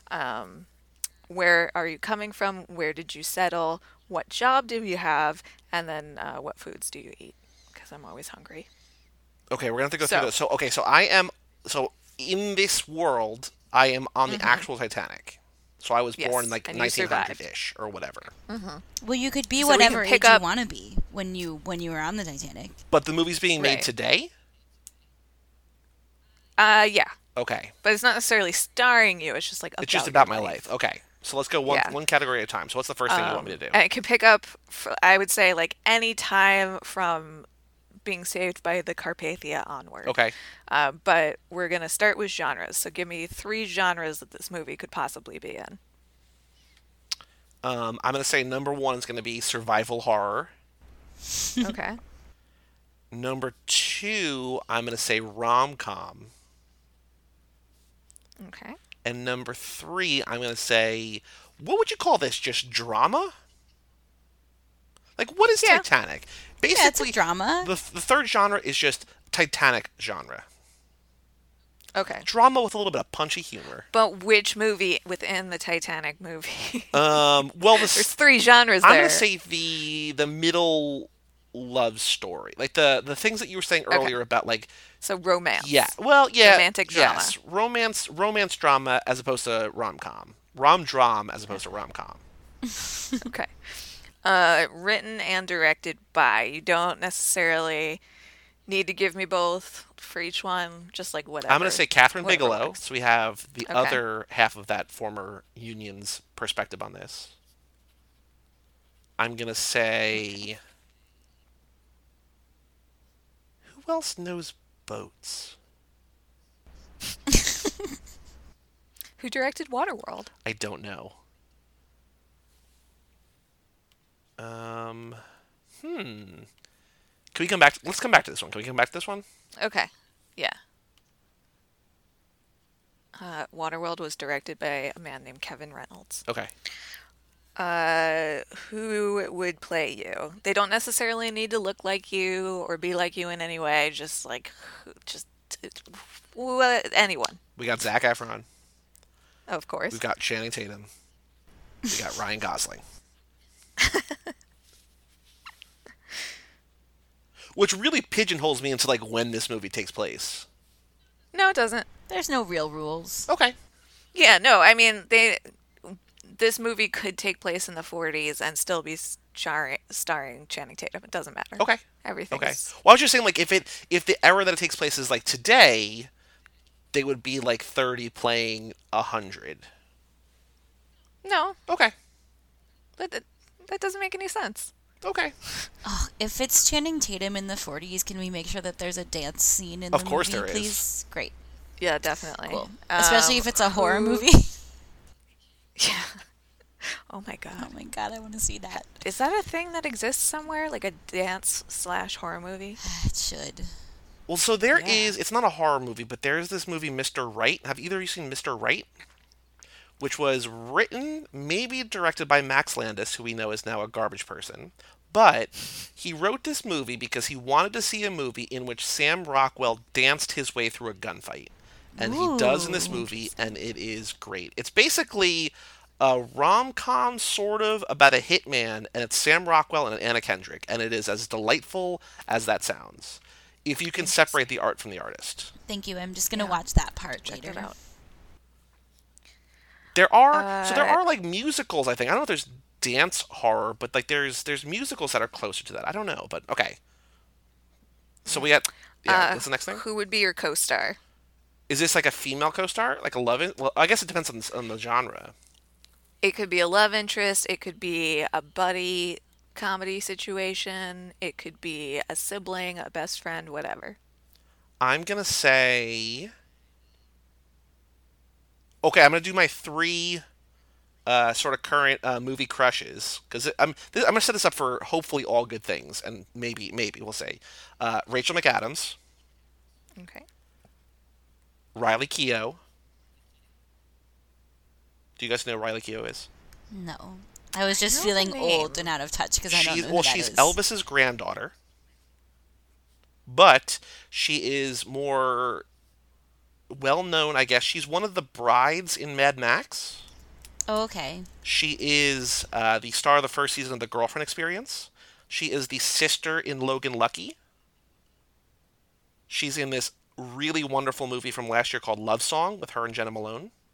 where are you coming from, where did you settle, what job do you have, and then what foods do you eat, because I'm always hungry. Okay, we're going to have to go through this. So in this world, I am on the actual Titanic. So I was born in Yes, like and you survived. 1900-ish or whatever. Well, you could be So we can whatever pick age you up- want to be when you were on the Titanic. But the movie's being made Right. today? Yeah. Okay. But it's not necessarily starring you. It's just like It's just your about my life. Okay. So let's go Yeah. one category at a time. So what's the first thing you want me to do? And it can pick up, I would say, like any time from being saved by the Carpathia onward. Okay. But we're going to start with genres. So give me 3 genres that this movie could possibly be in. I'm going to say number 1 is going to be survival horror. Okay. Number 2, I'm going to say rom-com. Okay. And number 3, I'm going to say, what would you call this? Just drama? Like, what is Yeah. Titanic? Yeah, it's Basically, a drama. the third genre is just Titanic genre. Okay. Drama with a little bit of punchy humor. But which movie within the Titanic movie? Well, There's 3 genres I'm there. going to say the middle love story. Like the things that you were saying earlier about like So romance. yeah. Well, yeah. Romantic drama. Yes. Romance drama as opposed to rom-com. Rom-dram as opposed to rom-com. Okay. Written and directed by. You don't necessarily need to give me both for each one, just like whatever. I'm going to say Catherine whatever Bigelow, works. so we have the Okay. other half of that former union's perspective on this. I'm going to say... Who else knows boats? Who directed Waterworld? I don't know. Can we come back? Let's come back to this one. Can we come back to this one? Okay. Yeah. Waterworld was directed by a man named Kevin Reynolds. Okay. Who would play you? They don't necessarily need to look like you or be like you in any way. Just like, anyone, We got Zac Efron. of course. We've got Channing Tatum. We got Ryan Gosling. Which really pigeonholes me into like when this movie takes place. No, it doesn't. There's no real rules. Okay. Yeah, no. I mean, this movie could take place in the 40s and still be starring Channing Tatum. It doesn't matter. Okay. Everything. Okay. Well, I was just saying, like, if the era that it takes place is like today, they would be like 30 playing 100. No, Okay. that doesn't make any sense. Okay. Oh, if it's Channing Tatum in the 40s, can we make sure that there's a dance scene in Of the course movie, there is. please? Great. Yeah, definitely. Cool. Especially if it's a horror movie. Yeah. Oh my god. Oh my god, I want to see that. Is that a thing that exists somewhere? Like a dance/horror movie? It should. Well, so there Yeah. is. It's not a horror movie, but there's this movie, Mr. Right. Have either of you seen Mr. Right? Which was written, maybe directed by Max Landis, who we know is now a garbage person. But he wrote this movie because he wanted to see a movie in which Sam Rockwell danced his way through a gunfight. And he does in this Ooh. movie, and it is great. It's basically a rom-com, sort of, about a hitman, and it's Sam Rockwell and Anna Kendrick, and it is as delightful as that sounds. If you can separate the art from the artist. Thank you. I'm just going to Yeah. watch that part Check later. it out. There are like musicals, I think. I don't know if there's dance horror, but like there's musicals that are closer to that. I don't know, but okay. So we got what's the next thing? Who would be your co-star? Is this like a female co-star? Like a well, I guess it depends on the genre. It could be a love interest. It could be a buddy comedy situation. It could be a sibling, a best friend, whatever. I'm going to say okay, I'm going to do my 3 sort of current movie crushes because I'm going to set this up for hopefully all good things and maybe we'll say Rachel McAdams, Okay. Riley Keough. Do you guys know who Riley Keough is? No. I was just know feeling the old name. and out of touch because I don't know who Well, that she's is. Elvis's granddaughter, but she is more well known, I guess. She's one of the brides in Mad Max. Oh, okay. She is the star of the first season of The Girlfriend Experience. She is the sister in Logan Lucky. She's in this really wonderful movie from last year called Love Song with her and Jenna Malone.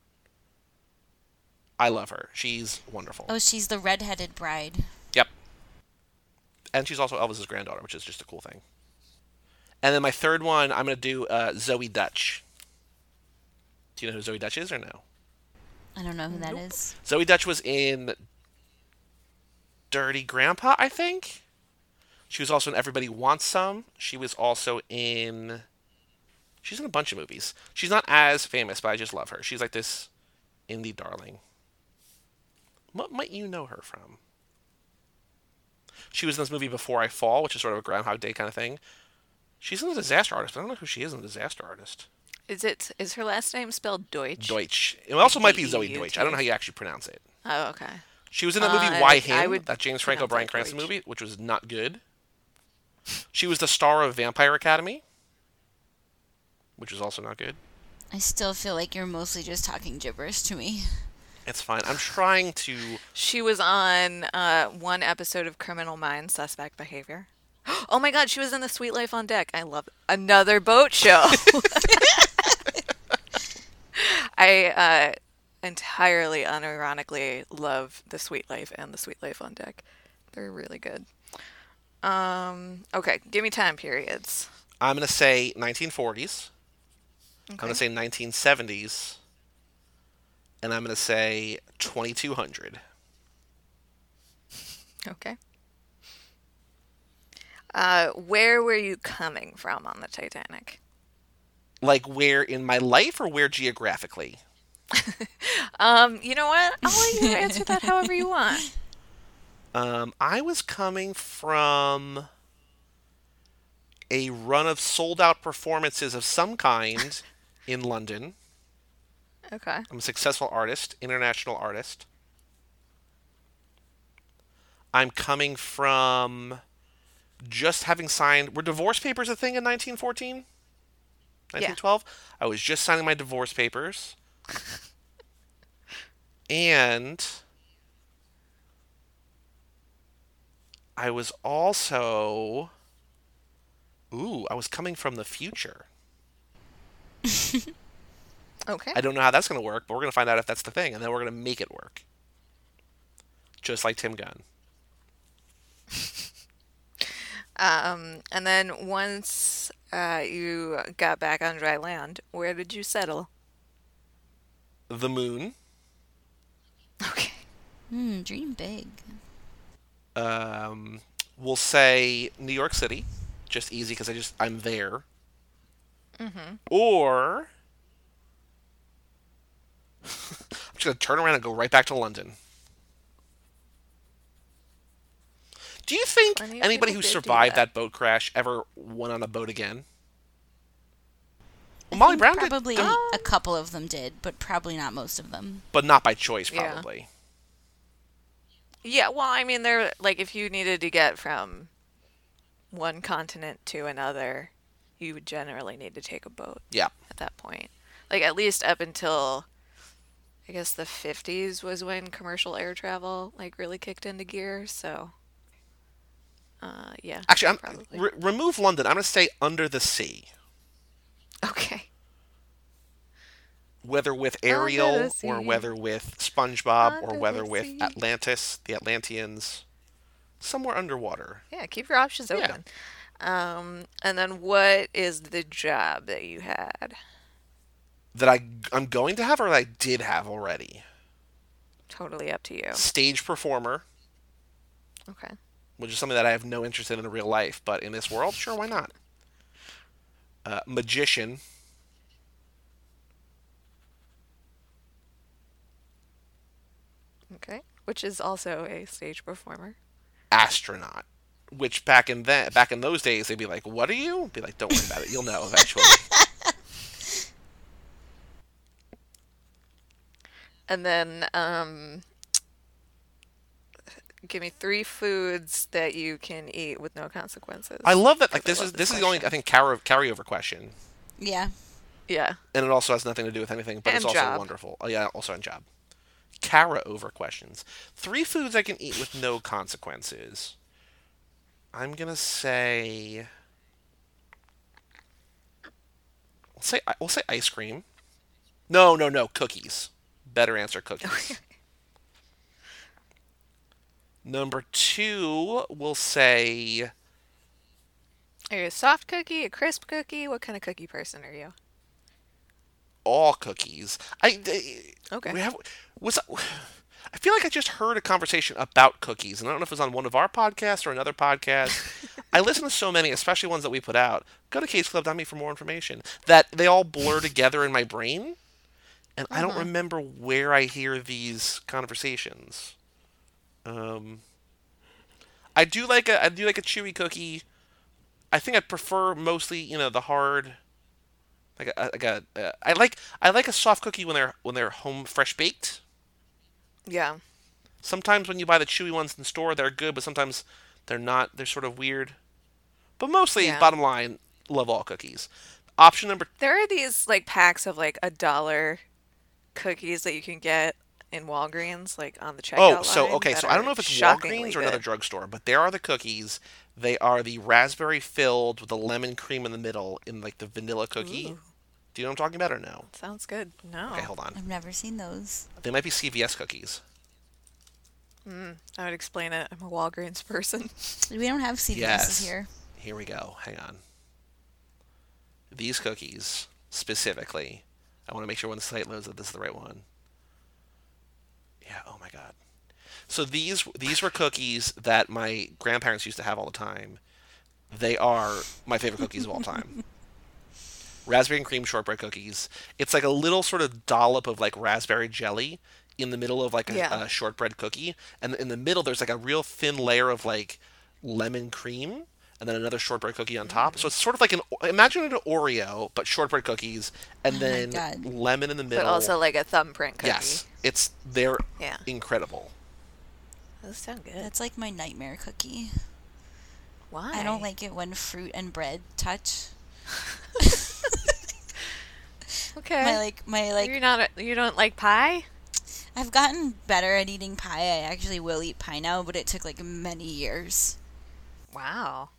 I love her. She's wonderful. Oh, she's the redheaded bride. Yep. And she's also Elvis's granddaughter, which is just a cool thing. And then my third one, I'm going to do Zoe Dutch. Do you know who Zoe Dutch is or no? I don't know who that is. Zoe Dutch was in Dirty Grandpa, I think. She was also in Everybody Wants Some. She was also in... She's in a bunch of movies. She's not as famous, but I just love her. She's like this indie darling. What might you know her from? She was in this movie Before I Fall, which is sort of a Groundhog Day kind of thing. She's in The Disaster Artist, but I don't know who she is in The Disaster Artist. Is her last name spelled Deutsch? Deutsch. It also might be Zoe Deutsch. I don't know how you actually pronounce it. Oh, okay. She was in that movie Why I Him, would that James Franco, pronounce Bryan that Cranston Deutsch. movie, which was not good. She was the star of Vampire Academy, which was also not good. I still feel like you're mostly just talking gibberish to me. It's fine. I'm trying to... She was on one episode of Criminal Minds, Suspect Behavior. Oh my God, she was in The Sweet Life on Deck. I love it. Another boat show. I entirely unironically love The Sweet Life and The Sweet Life on Deck. They're really good. Okay, give me time periods. I'm going to say 1940s. I'm Okay. going to say 1970s. And I'm going to say 2200. Okay. Where were you coming from on the Titanic? Like where in my life or where geographically? You know what? I'll let you answer that however you want. I was coming from a run of sold-out performances of some kind in London. Okay. I'm a successful artist, international artist. I'm coming from just having signed... Were divorce papers a thing in 1914? 1912? I was just signing my divorce papers. And I was also... I was coming from the future. Okay. I don't know how that's going to work, but we're going to find out if that's the thing, and then we're going to make it work. Just like Tim Gunn. And then once you got back on dry land, where did you settle? The moon. Okay. Dream big. We'll say New York City. Just easy because I'm there. Mm-hmm. Or... I'm just going to turn around and go right back to London. Do you think Plenty of anybody people who did do survived that. that boat crash ever went on a boat again? Well, Molly Brown did, Probably a couple of them did, but probably not most of them. but not by choice, Yeah. probably. Yeah, well, I mean, they're like if you needed to get from one continent to another, you would generally need to take a boat Yeah. at that point. Like at least up until I guess the 50s was when commercial air travel like really kicked into gear, so yeah. Actually, probably. remove London. I'm going to stay under the sea. Okay. Whether with Under Ariel, the or sea. whether with SpongeBob, or Under whether the with sea. Atlantis, the Atlanteans. Somewhere underwater. Yeah, keep your options Yeah. open. And then what is the job that you had? That I'm going to have or that I did have already. Totally up to you. Stage performer, Okay. which is something that I have no interest in real life, but in this world, sure, why not? Magician. Okay. Which is also a stage performer. Astronaut. Which back in those days, they'd be like, "What are you?" Be like, "Don't worry about it. You'll know eventually." And then give me 3 foods that you can eat with no consequences. I love that. I Like this love is the only question. carryover question, Yeah. Yeah. and it also has nothing to do with anything, but it's And also job. wonderful. Oh yeah, also on job. Kara over questions. 3 foods I can eat with no consequences. I'm gonna say. We'll say ice cream. No, cookies. Better answer, cookies. Number 2, we'll say Are you a soft cookie, a crisp cookie? What kind of cookie person are you? all cookies. Okay. We have was I feel like I just heard a conversation about cookies, and I don't know if it was on one of our podcasts or another podcast. I listen to so many, especially ones that we put out. Go to CageClub.me for more information. That they all blur together in my brain, and I don't remember where I hear these conversations. Um, I do like a chewy cookie. I think I prefer mostly the hard I like a soft cookie when they're home fresh baked. Yeah. Sometimes when you buy the chewy ones in the store, they're good, but sometimes they're not. They're sort of weird. But mostly, Yeah. bottom line, love all cookies. Option number There are these like packs of like $1 cookies that you can get in Walgreens, like on the checkout line, that so I don't know are if it's shockingly Walgreens or another good. drugstore, but there are the cookies. They are the raspberry filled with the lemon cream in the middle in like the vanilla cookie. Ooh, Do you know what I'm talking about or no? sounds good. Okay, No. hold on. I've never seen those. They might be CVS cookies. I would explain it. I'm a Walgreens person. We don't have CVS's Yes. here. Here we go. Hang on. These cookies specifically. I want to make sure when the site loads that this is the right one. Yeah. Oh my god. So these were cookies that my grandparents used to have all the time. They are my favorite cookies of all time. Raspberry and cream shortbread cookies. It's like a little sort of dollop of like raspberry jelly in the middle of like Yeah. a shortbread cookie, and in the middle there's like a real thin layer of like lemon cream, and then another shortbread cookie on top. So it's sort of like imagine an Oreo but shortbread cookies, and Oh my then God. lemon in the But middle. also like a thumbprint cookie. Yes, they're Yeah. incredible. Those sound good. That's like my nightmare cookie. Why? I don't like it when fruit and bread touch. Okay. My You don't like pie? I've gotten better at eating pie. I actually will eat pie now, but it took like many years. Wow.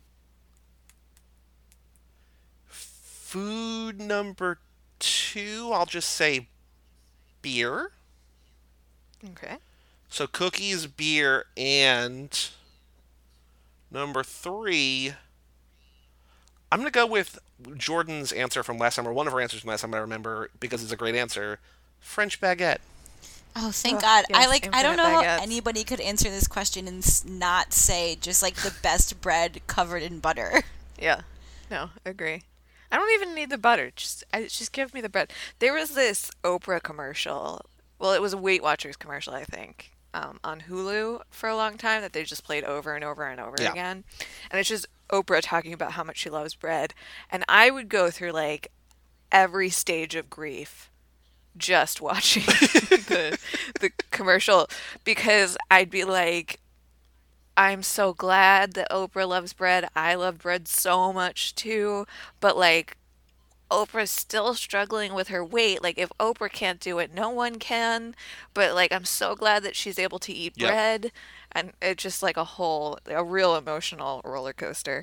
Food number 2, I'll just say beer. Okay. So cookies, beer, and number 3, I'm gonna go with Jordan's answer from last time, or one of her answers from last time I remember, because it's a great answer. French baguette. Oh, thank Ugh, God. yes, I don't infinite know how baguettes. anybody could answer this question and not say just like the best bread covered in butter. Yeah. No, agree. I don't even need the butter. Just give me the bread. There was this Oprah commercial. Well, it was a Weight Watchers commercial, I think, on Hulu for a long time that they just played over and over and over Yeah. again. And it's just Oprah talking about how much she loves bread. And I would go through like every stage of grief just watching the commercial because I'd be like, I'm so glad that Oprah loves bread. I love bread so much too. But like Oprah's still struggling with her weight. Like if Oprah can't do it, no one can. But like I'm so glad that she's able to eat Yep. bread. And it's just like a real emotional roller coaster.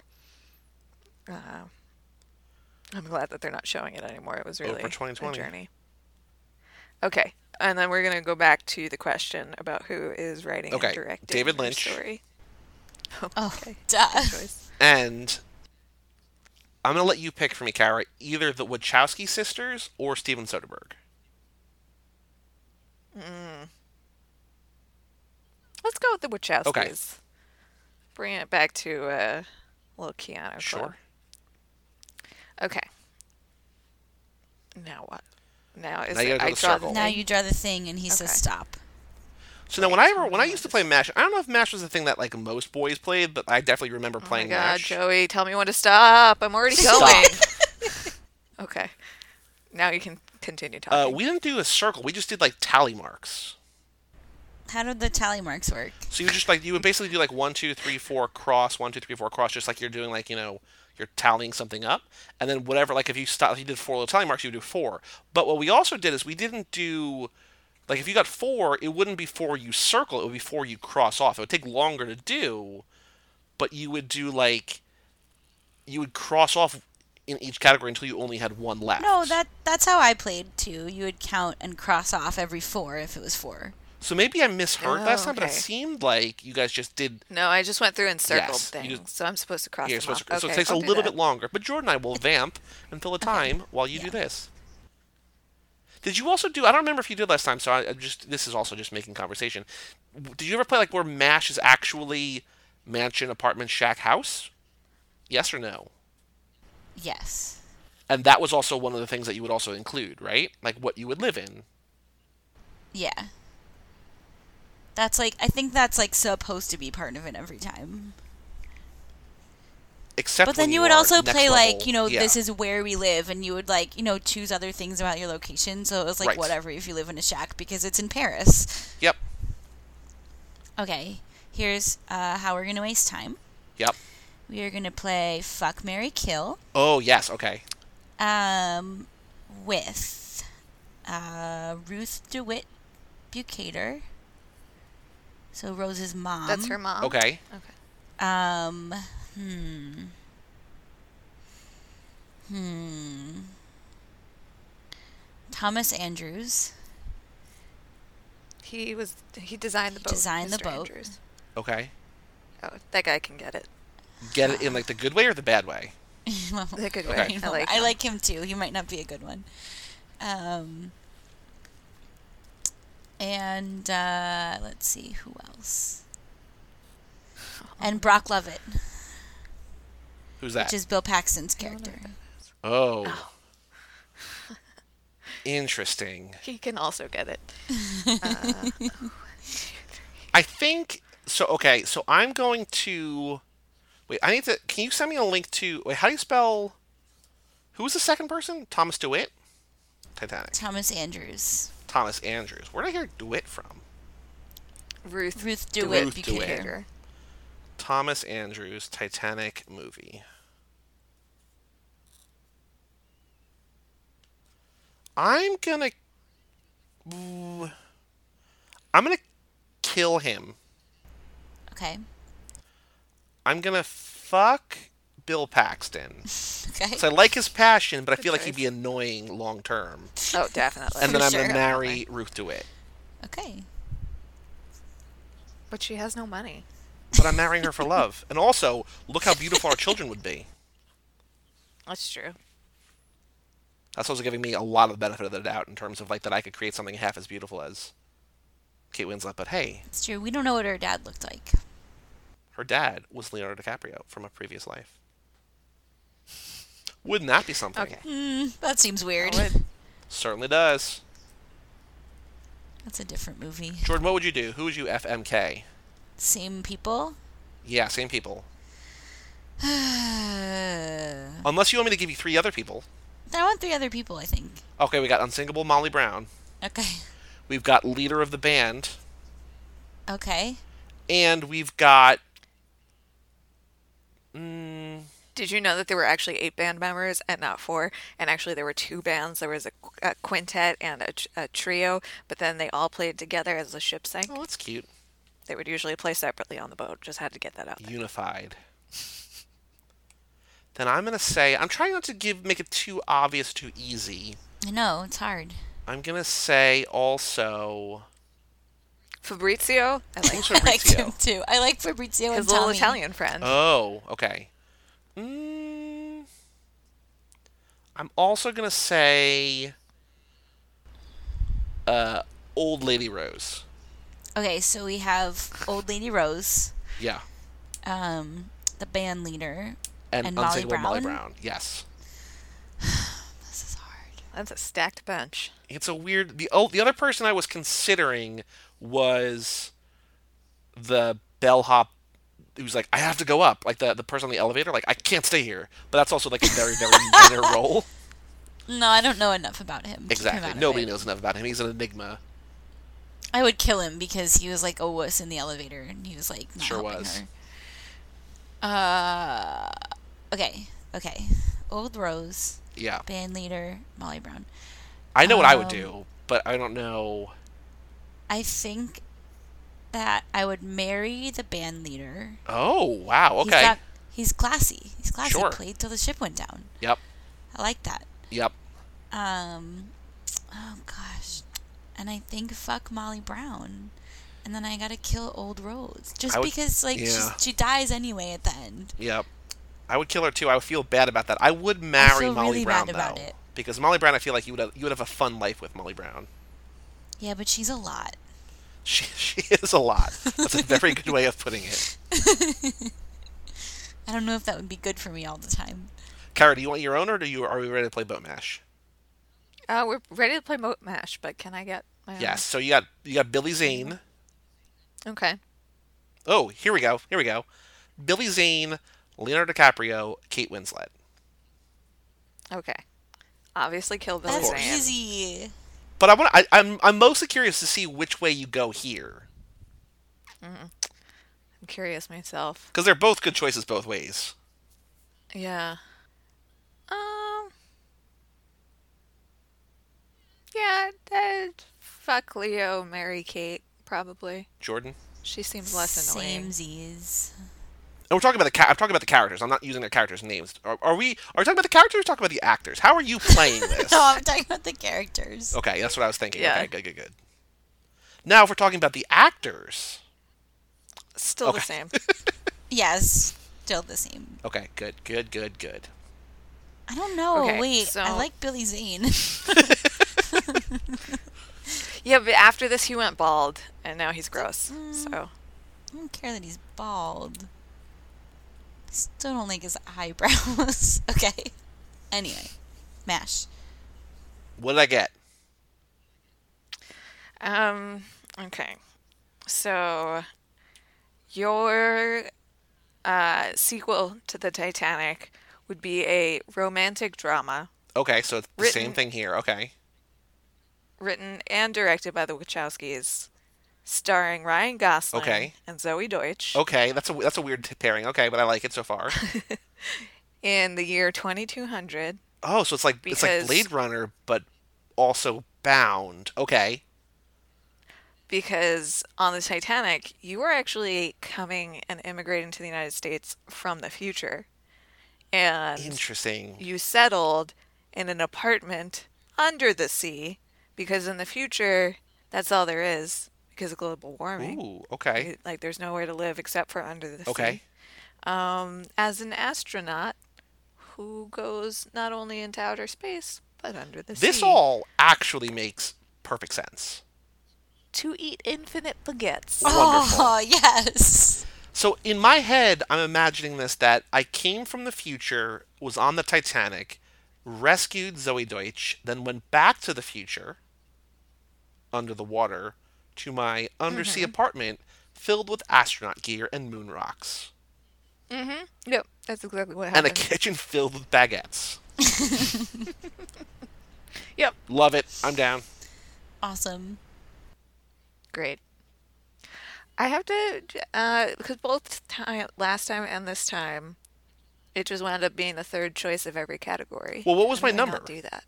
I'm glad that they're not showing it anymore. It was really Oprah 2020. a journey. Okay. And then we're going to go back to the question about who is writing Okay, and directing David her Lynch. story. Oh, Okay. duh. Good choice. And I'm gonna let you pick for me, Kara, either the Wachowski sisters or Steven Soderbergh. Let's go with the Wachowskis. Okay. Bring it back to little Keanu Club. Sure. Okay. Now what? Now is Now you it, gotta go I to the draw circle. the Now thing? you draw the thing and he says Okay. stop. So now when I used to play MASH, I don't know if MASH was the thing that like most boys played, but I definitely remember Oh my playing God, MASH. Joey, tell me when to stop. I'm already going. Okay. Now you can continue talking. We didn't do a circle. We just did like tally marks. How did the tally marks work? So you would basically do like 1, 2, 3, 4 cross, 1, 2, 3, 4 cross, just like you're doing like you're tallying something up, and then whatever. Like if you did 4 little tally marks, you would do 4. But what we also did is we didn't do like if you got 4, it wouldn't be 4 you circle. It would be 4 you cross off. It would take longer to do, but you would do like you would cross off in each category until you only had 1 left. No, that's how I played too. You would count and cross off every 4 if it was 4. So maybe I misheard last time, but it okay. seemed like you guys just did. No, I just went through and circled Yes, you things, just. so I'm supposed to cross Yeah, you're them off. supposed to, so it Okay, takes a I'll do little bit that. longer. But Jordan and I will vamp and fill the time while you do Yeah. this. Did you also do? I don't remember if you did last time. So I just this is also just making conversation. Did you ever play like where Mash is actually mansion, apartment, shack, house? Yes or no? Yes. And that was also one of the things that you would also include, right? Like what you would live in. Yeah. That's like, I think that's like supposed to be part of it every time. Except But when then you you would are also next play level, like, you know, yeah. this is where we live, and you would like, you know, choose other things about your location. So it was like Right. whatever if you live in a shack because it's in Paris. Yep. Okay, here's how we're gonna waste time. Yep. We are gonna play Fuck, Marry, Kill. Oh yes. Okay. With Ruth DeWitt Bukater. So Rose's mom. That's her mom. Okay. Okay. Thomas Andrews. He designed the boat. designed the Mr. boat. Andrews. Okay. Oh, that guy can get it. Get it in like the good way or the bad way? The good Okay. way. I I him. like him too. He might not be a good one. And let's see who else. And Brock Lovett, Who's that? which is Bill Paxton's I don't know character. who that is. Oh. Interesting. He can also get it. I think so. Okay, so I'm going to wait. I need to. Can you send me a link to? Wait, how do you spell? Who was the second person? Thomas DeWitt. Titanic. Thomas Andrews. Thomas Andrews. Where did I hear DeWitt from? Ruth DeWitt Ruth DeWitt. Bukater. Thomas Andrews. Titanic movie. I'm gonna. Ooh, I'm gonna kill him. Okay. I'm gonna fuck Bill Paxton. Okay. So I like his passion, but I feel like choice. he'd be annoying long term. Oh, definitely. And then I'm sure. gonna marry Ruth DeWitt. Okay. But she has no money. But I'm marrying her for love. And also, look how beautiful our children would be. That's true. That's also giving me a lot of the benefit of the doubt in terms of like that I could create something half as beautiful as Kate Winslet. But hey, It's true. We don't know what her dad looked like. her dad was Leonardo DiCaprio from a previous life. Wouldn't that be something? Okay. That seems weird. I would. Certainly does. That's a different movie. Jordan, what would you do? Who would you FMK? Same people? Yeah, same people. I Unless you want me to give you 3 other people. want 3 other people, I think. Okay, we got Unsingable Molly Brown. Okay. We've got leader of the band. Okay. And we've got... Did you know that there were actually 8 band members and not 4? And actually, there were 2 bands. There was a quintet and a trio, but then they all played together as the ship sank. Oh, that's cute. They would usually play separately on the boat. Just had to get that out there. Unified. Then I'm going to say... I'm trying not to make it too obvious, too easy. I know, it's hard. I'm going to say also... Fabrizio, I like Who's I liked Fabrizio? him too. I like Fabrizio his and little Tommy. Italian friend. Oh, okay. I'm also going to say... Old Lady Rose. Okay, so we have Old Lady Rose, Yeah. the band leader. And Molly Unsingable Molly Brown? Brown. Yes. This is hard. That's a stacked bench. It's a weird... The other person I was considering was the bellhop who's like, I have to go up. Like the person on the elevator, like, I can't stay here. But that's also like a very, very minor role. No, I don't know enough about him. Keep him Exactly. out of Nobody it. knows enough about him. He's an enigma. I would kill him because he was like a wuss in the elevator, and he was like not Sure helping was. her. Okay. Old Rose, Yeah. band leader, Molly Brown. I know what I would do, but I don't know. I think that I would marry the band leader. Oh, wow. Okay. He's classy. He's classy. Sure. Played till the ship went down. Yep. I like that. Yep. Oh gosh. and I think fuck Molly Brown. And then I gotta kill Old Rose. Just I would- because, like, yeah. she dies anyway at the end. Yep. I would kill her too. I would feel bad about that. I would marry feel Molly really Brown bad about though, it. because Molly Brown, I feel like you would have a fun life with Molly Brown. Yeah, but she's a lot. She is a lot. That's a very good way of putting it. I don't know if that would be good for me all the time. Kara, do you want your own, or are we ready to play Boat Mash? We're ready to play Moat Mash, but can I get my own? Yes. So you got Billy Zane. Okay. Oh, here we go. Billy Zane, Leonardo DiCaprio, Kate Winslet. Okay. Obviously kill Billy That's Zane. easy. But I'm mostly curious to see which way you go here, I'm curious myself. because they're both good choices both ways. Yeah. Yeah, fuck Leo, marry Kate, probably. Jordan. She seems less annoying. Samesies. And we're talking about I'm talking about the characters. I'm not using their characters' names. Are we talking about the characters or talking about the actors? How are you playing this? No, I'm talking about the characters. Okay, that's what I was thinking. Yeah. Okay, good. Now, if we're talking about the actors. Still the same. Yes, still the same. Okay, good. I don't know. Okay, Wait, so- I like Billy Zane. Yeah, but after this he went bald, and now he's gross. So I don't care that he's bald. Still don't like his eyebrows. Okay. Anyway, MASH. What did I get? okay. So your sequel to the Titanic would be a romantic drama Okay, so it's the Written- same thing here. Okay. written and directed by the Wachowskis, starring Ryan Gosling Okay. and Zoe Deutsch Okay, that's a weird pairing. Okay, but I like it so far. in the year 2200. Oh, so it's like Because- Blade Runner, but also bound. Okay. Because on the Titanic, you were actually coming and immigrating to the United States from the future. And Interesting. you settled in an apartment under the sea because in the future, that's all there is because of global warming. Ooh, okay. Like, there's nowhere to live except for under the Okay. sea. As an astronaut who goes not only into outer space, but under the sea. This all actually makes perfect sense. To eat infinite baguettes. Wonderful. Oh, yes. So in my head, I'm imagining this, that I came from the future, was on the Titanic, rescued Zoe Deutsch, then went back to the future, under the water, to my undersea apartment filled with astronaut gear and moon rocks. Yep, that's exactly what And a happened. kitchen filled with baguettes. Yep. Love it. I'm down. Awesome. Great. I have to, because last time and this time, it just wound up being the third choice of every category. Well, what was my And why not number? do that?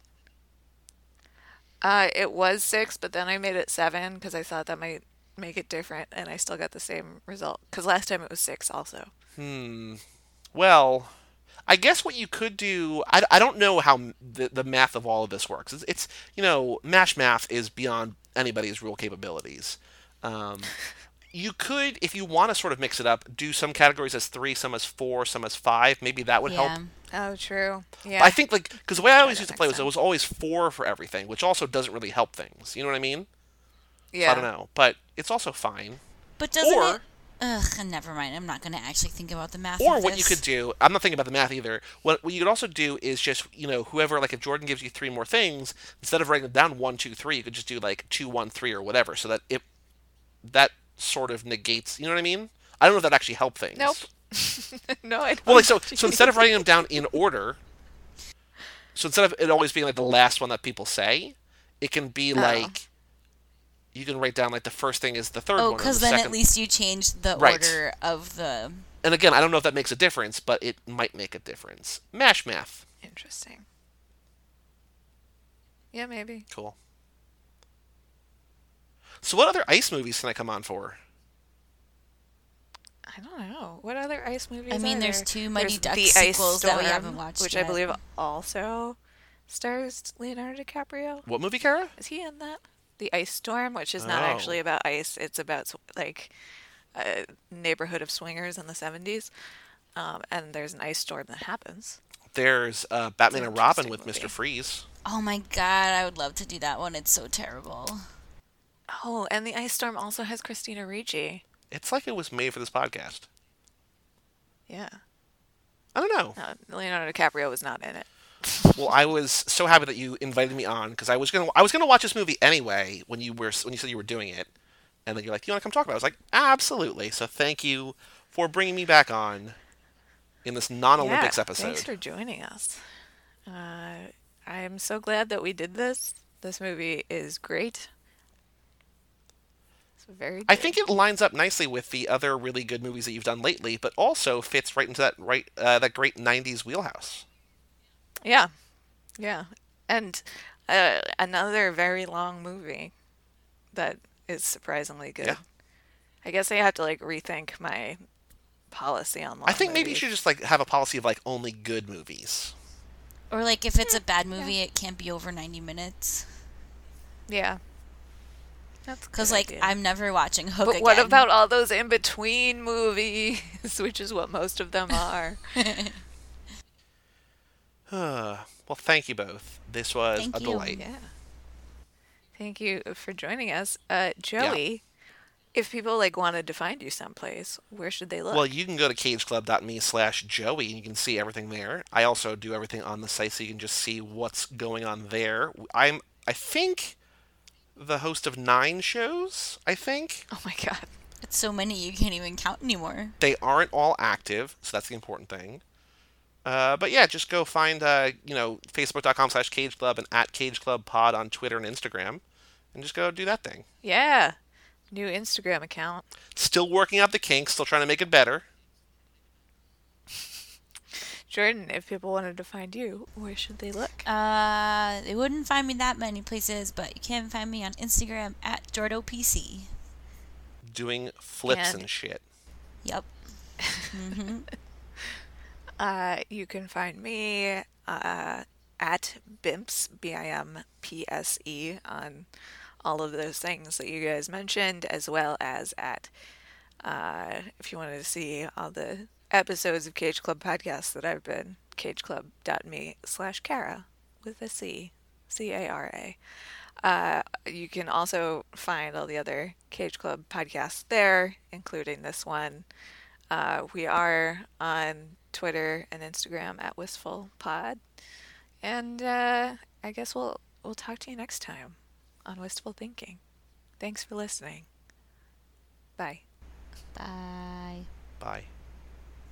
It was 6, but then I made it 7 because I thought that might make it different, and I still got the same result. Because last time it was 6 also. Well, I guess what you could do, I don't know how the math of all of this works. It's MASH math is beyond anybody's real capabilities. You could, if you want to sort of mix it up, do some categories as 3, some as 4, some as 5. Maybe that would help. Oh, true. Yeah. I think, because the way I always that used to next play was time. it was always 4 for everything, which also doesn't really help things. You know what I mean? So yeah. I don't know, but it's also fine. But doesn't Or- it... Ugh, never mind. I'm not going to actually think about the math Or of what you this. could do, I'm not thinking about the math either. What you could also do is just, whoever, like if Jordan gives you 3 more things, instead of writing them down 1, 2, 3, you could just do like 2, 1, 3 or whatever, so that that sort of negates, you know what I mean? I don't know if that actually helped things. Nope. No, I don't. Well, like so instead of writing them down in order, so instead of it always being like the last one that people say, it can be like you can write down like the first thing is the third one. Oh, or because the then second. at least you changed the Right. order of the... And again, I don't know if that makes a difference, but it might make a difference. MASH math. Interesting. Yeah, maybe. Cool. So what other ice movies can I come on for? I don't know. What other ice movies I mean, are there's there? 2 Mighty There's Ducks The Ice sequels that we Storm, haven't watched which yet. I believe also stars Leonardo DiCaprio. What movie, Kara? Is he in that? The Ice Storm, which is not Oh. actually about ice. It's about like a neighborhood of swingers in the 70s. And there's an ice storm that happens. There's It's Batman an and Robin interesting with Mr. movie. Freeze. Oh my god, I would love to do that one. It's so terrible. Oh, and the ice storm also has Christina Ricci. It's like it was made for this podcast. Yeah. I don't know. Leonardo DiCaprio was not in it. Well, I was so happy that you invited me on because I was gonna watch this movie anyway when you said you were doing it, and then you're like, "You want to come talk about it?" I was like, "Absolutely." So thank you for bringing me back on in this Yeah, non-Olympics thanks episode. for joining us. I'm so glad that we did this. This movie is great. It's very I good. think it lines up nicely with the other really good movies that you've done lately, but also fits right into that great '90s wheelhouse. Yeah, yeah. And another very long movie that is surprisingly Yeah, good. I guess I have to like rethink my policy on I long think maybe you should movies. just like have a policy of like only good movies. Or like if it's a bad Yeah. movie, it can't be over 90 minutes. Yeah, that's a Cuz good like idea. I'm never watching Hook But what again. about all those in between movies, which is what most of them are? Well, thank you both. This was a Thank you. delight. Yeah. Thank you for joining us. Yeah. Joey, if people like wanted to find you someplace, where should they Well, look? you can go to cageclub.me/Joey and you can see everything there. I also do everything on the site so you can just see what's going on there. I think the host of 9 shows, I think. Oh my God. It's so many you can't even count anymore. They aren't all active, so that's the important thing. But yeah, just go find facebook.com/cageclub and at cageclubpod on Twitter and Instagram and just go do that thing. Yeah. New Instagram account. Still working out the kinks, still trying to make it better. Jordan, if people wanted to find you, where should they look? They wouldn't find me that many places, but you can find me on Instagram at JordoPC. Doing flips And and shit. Yep. hmm you can find me at Bimps, BIMPSE, on all of those things that you guys mentioned, as well as at, if you wanted to see all the episodes of Cage Club podcasts that I've been, cageclub.me/Cara with a C, Cara. You can also find all the other Cage Club podcasts there, including this one. We are on Twitter and Instagram at Wistful Pod, and I guess we'll talk to you next time on Wistful Thinking. Thanks for listening. Bye. Bye. Bye.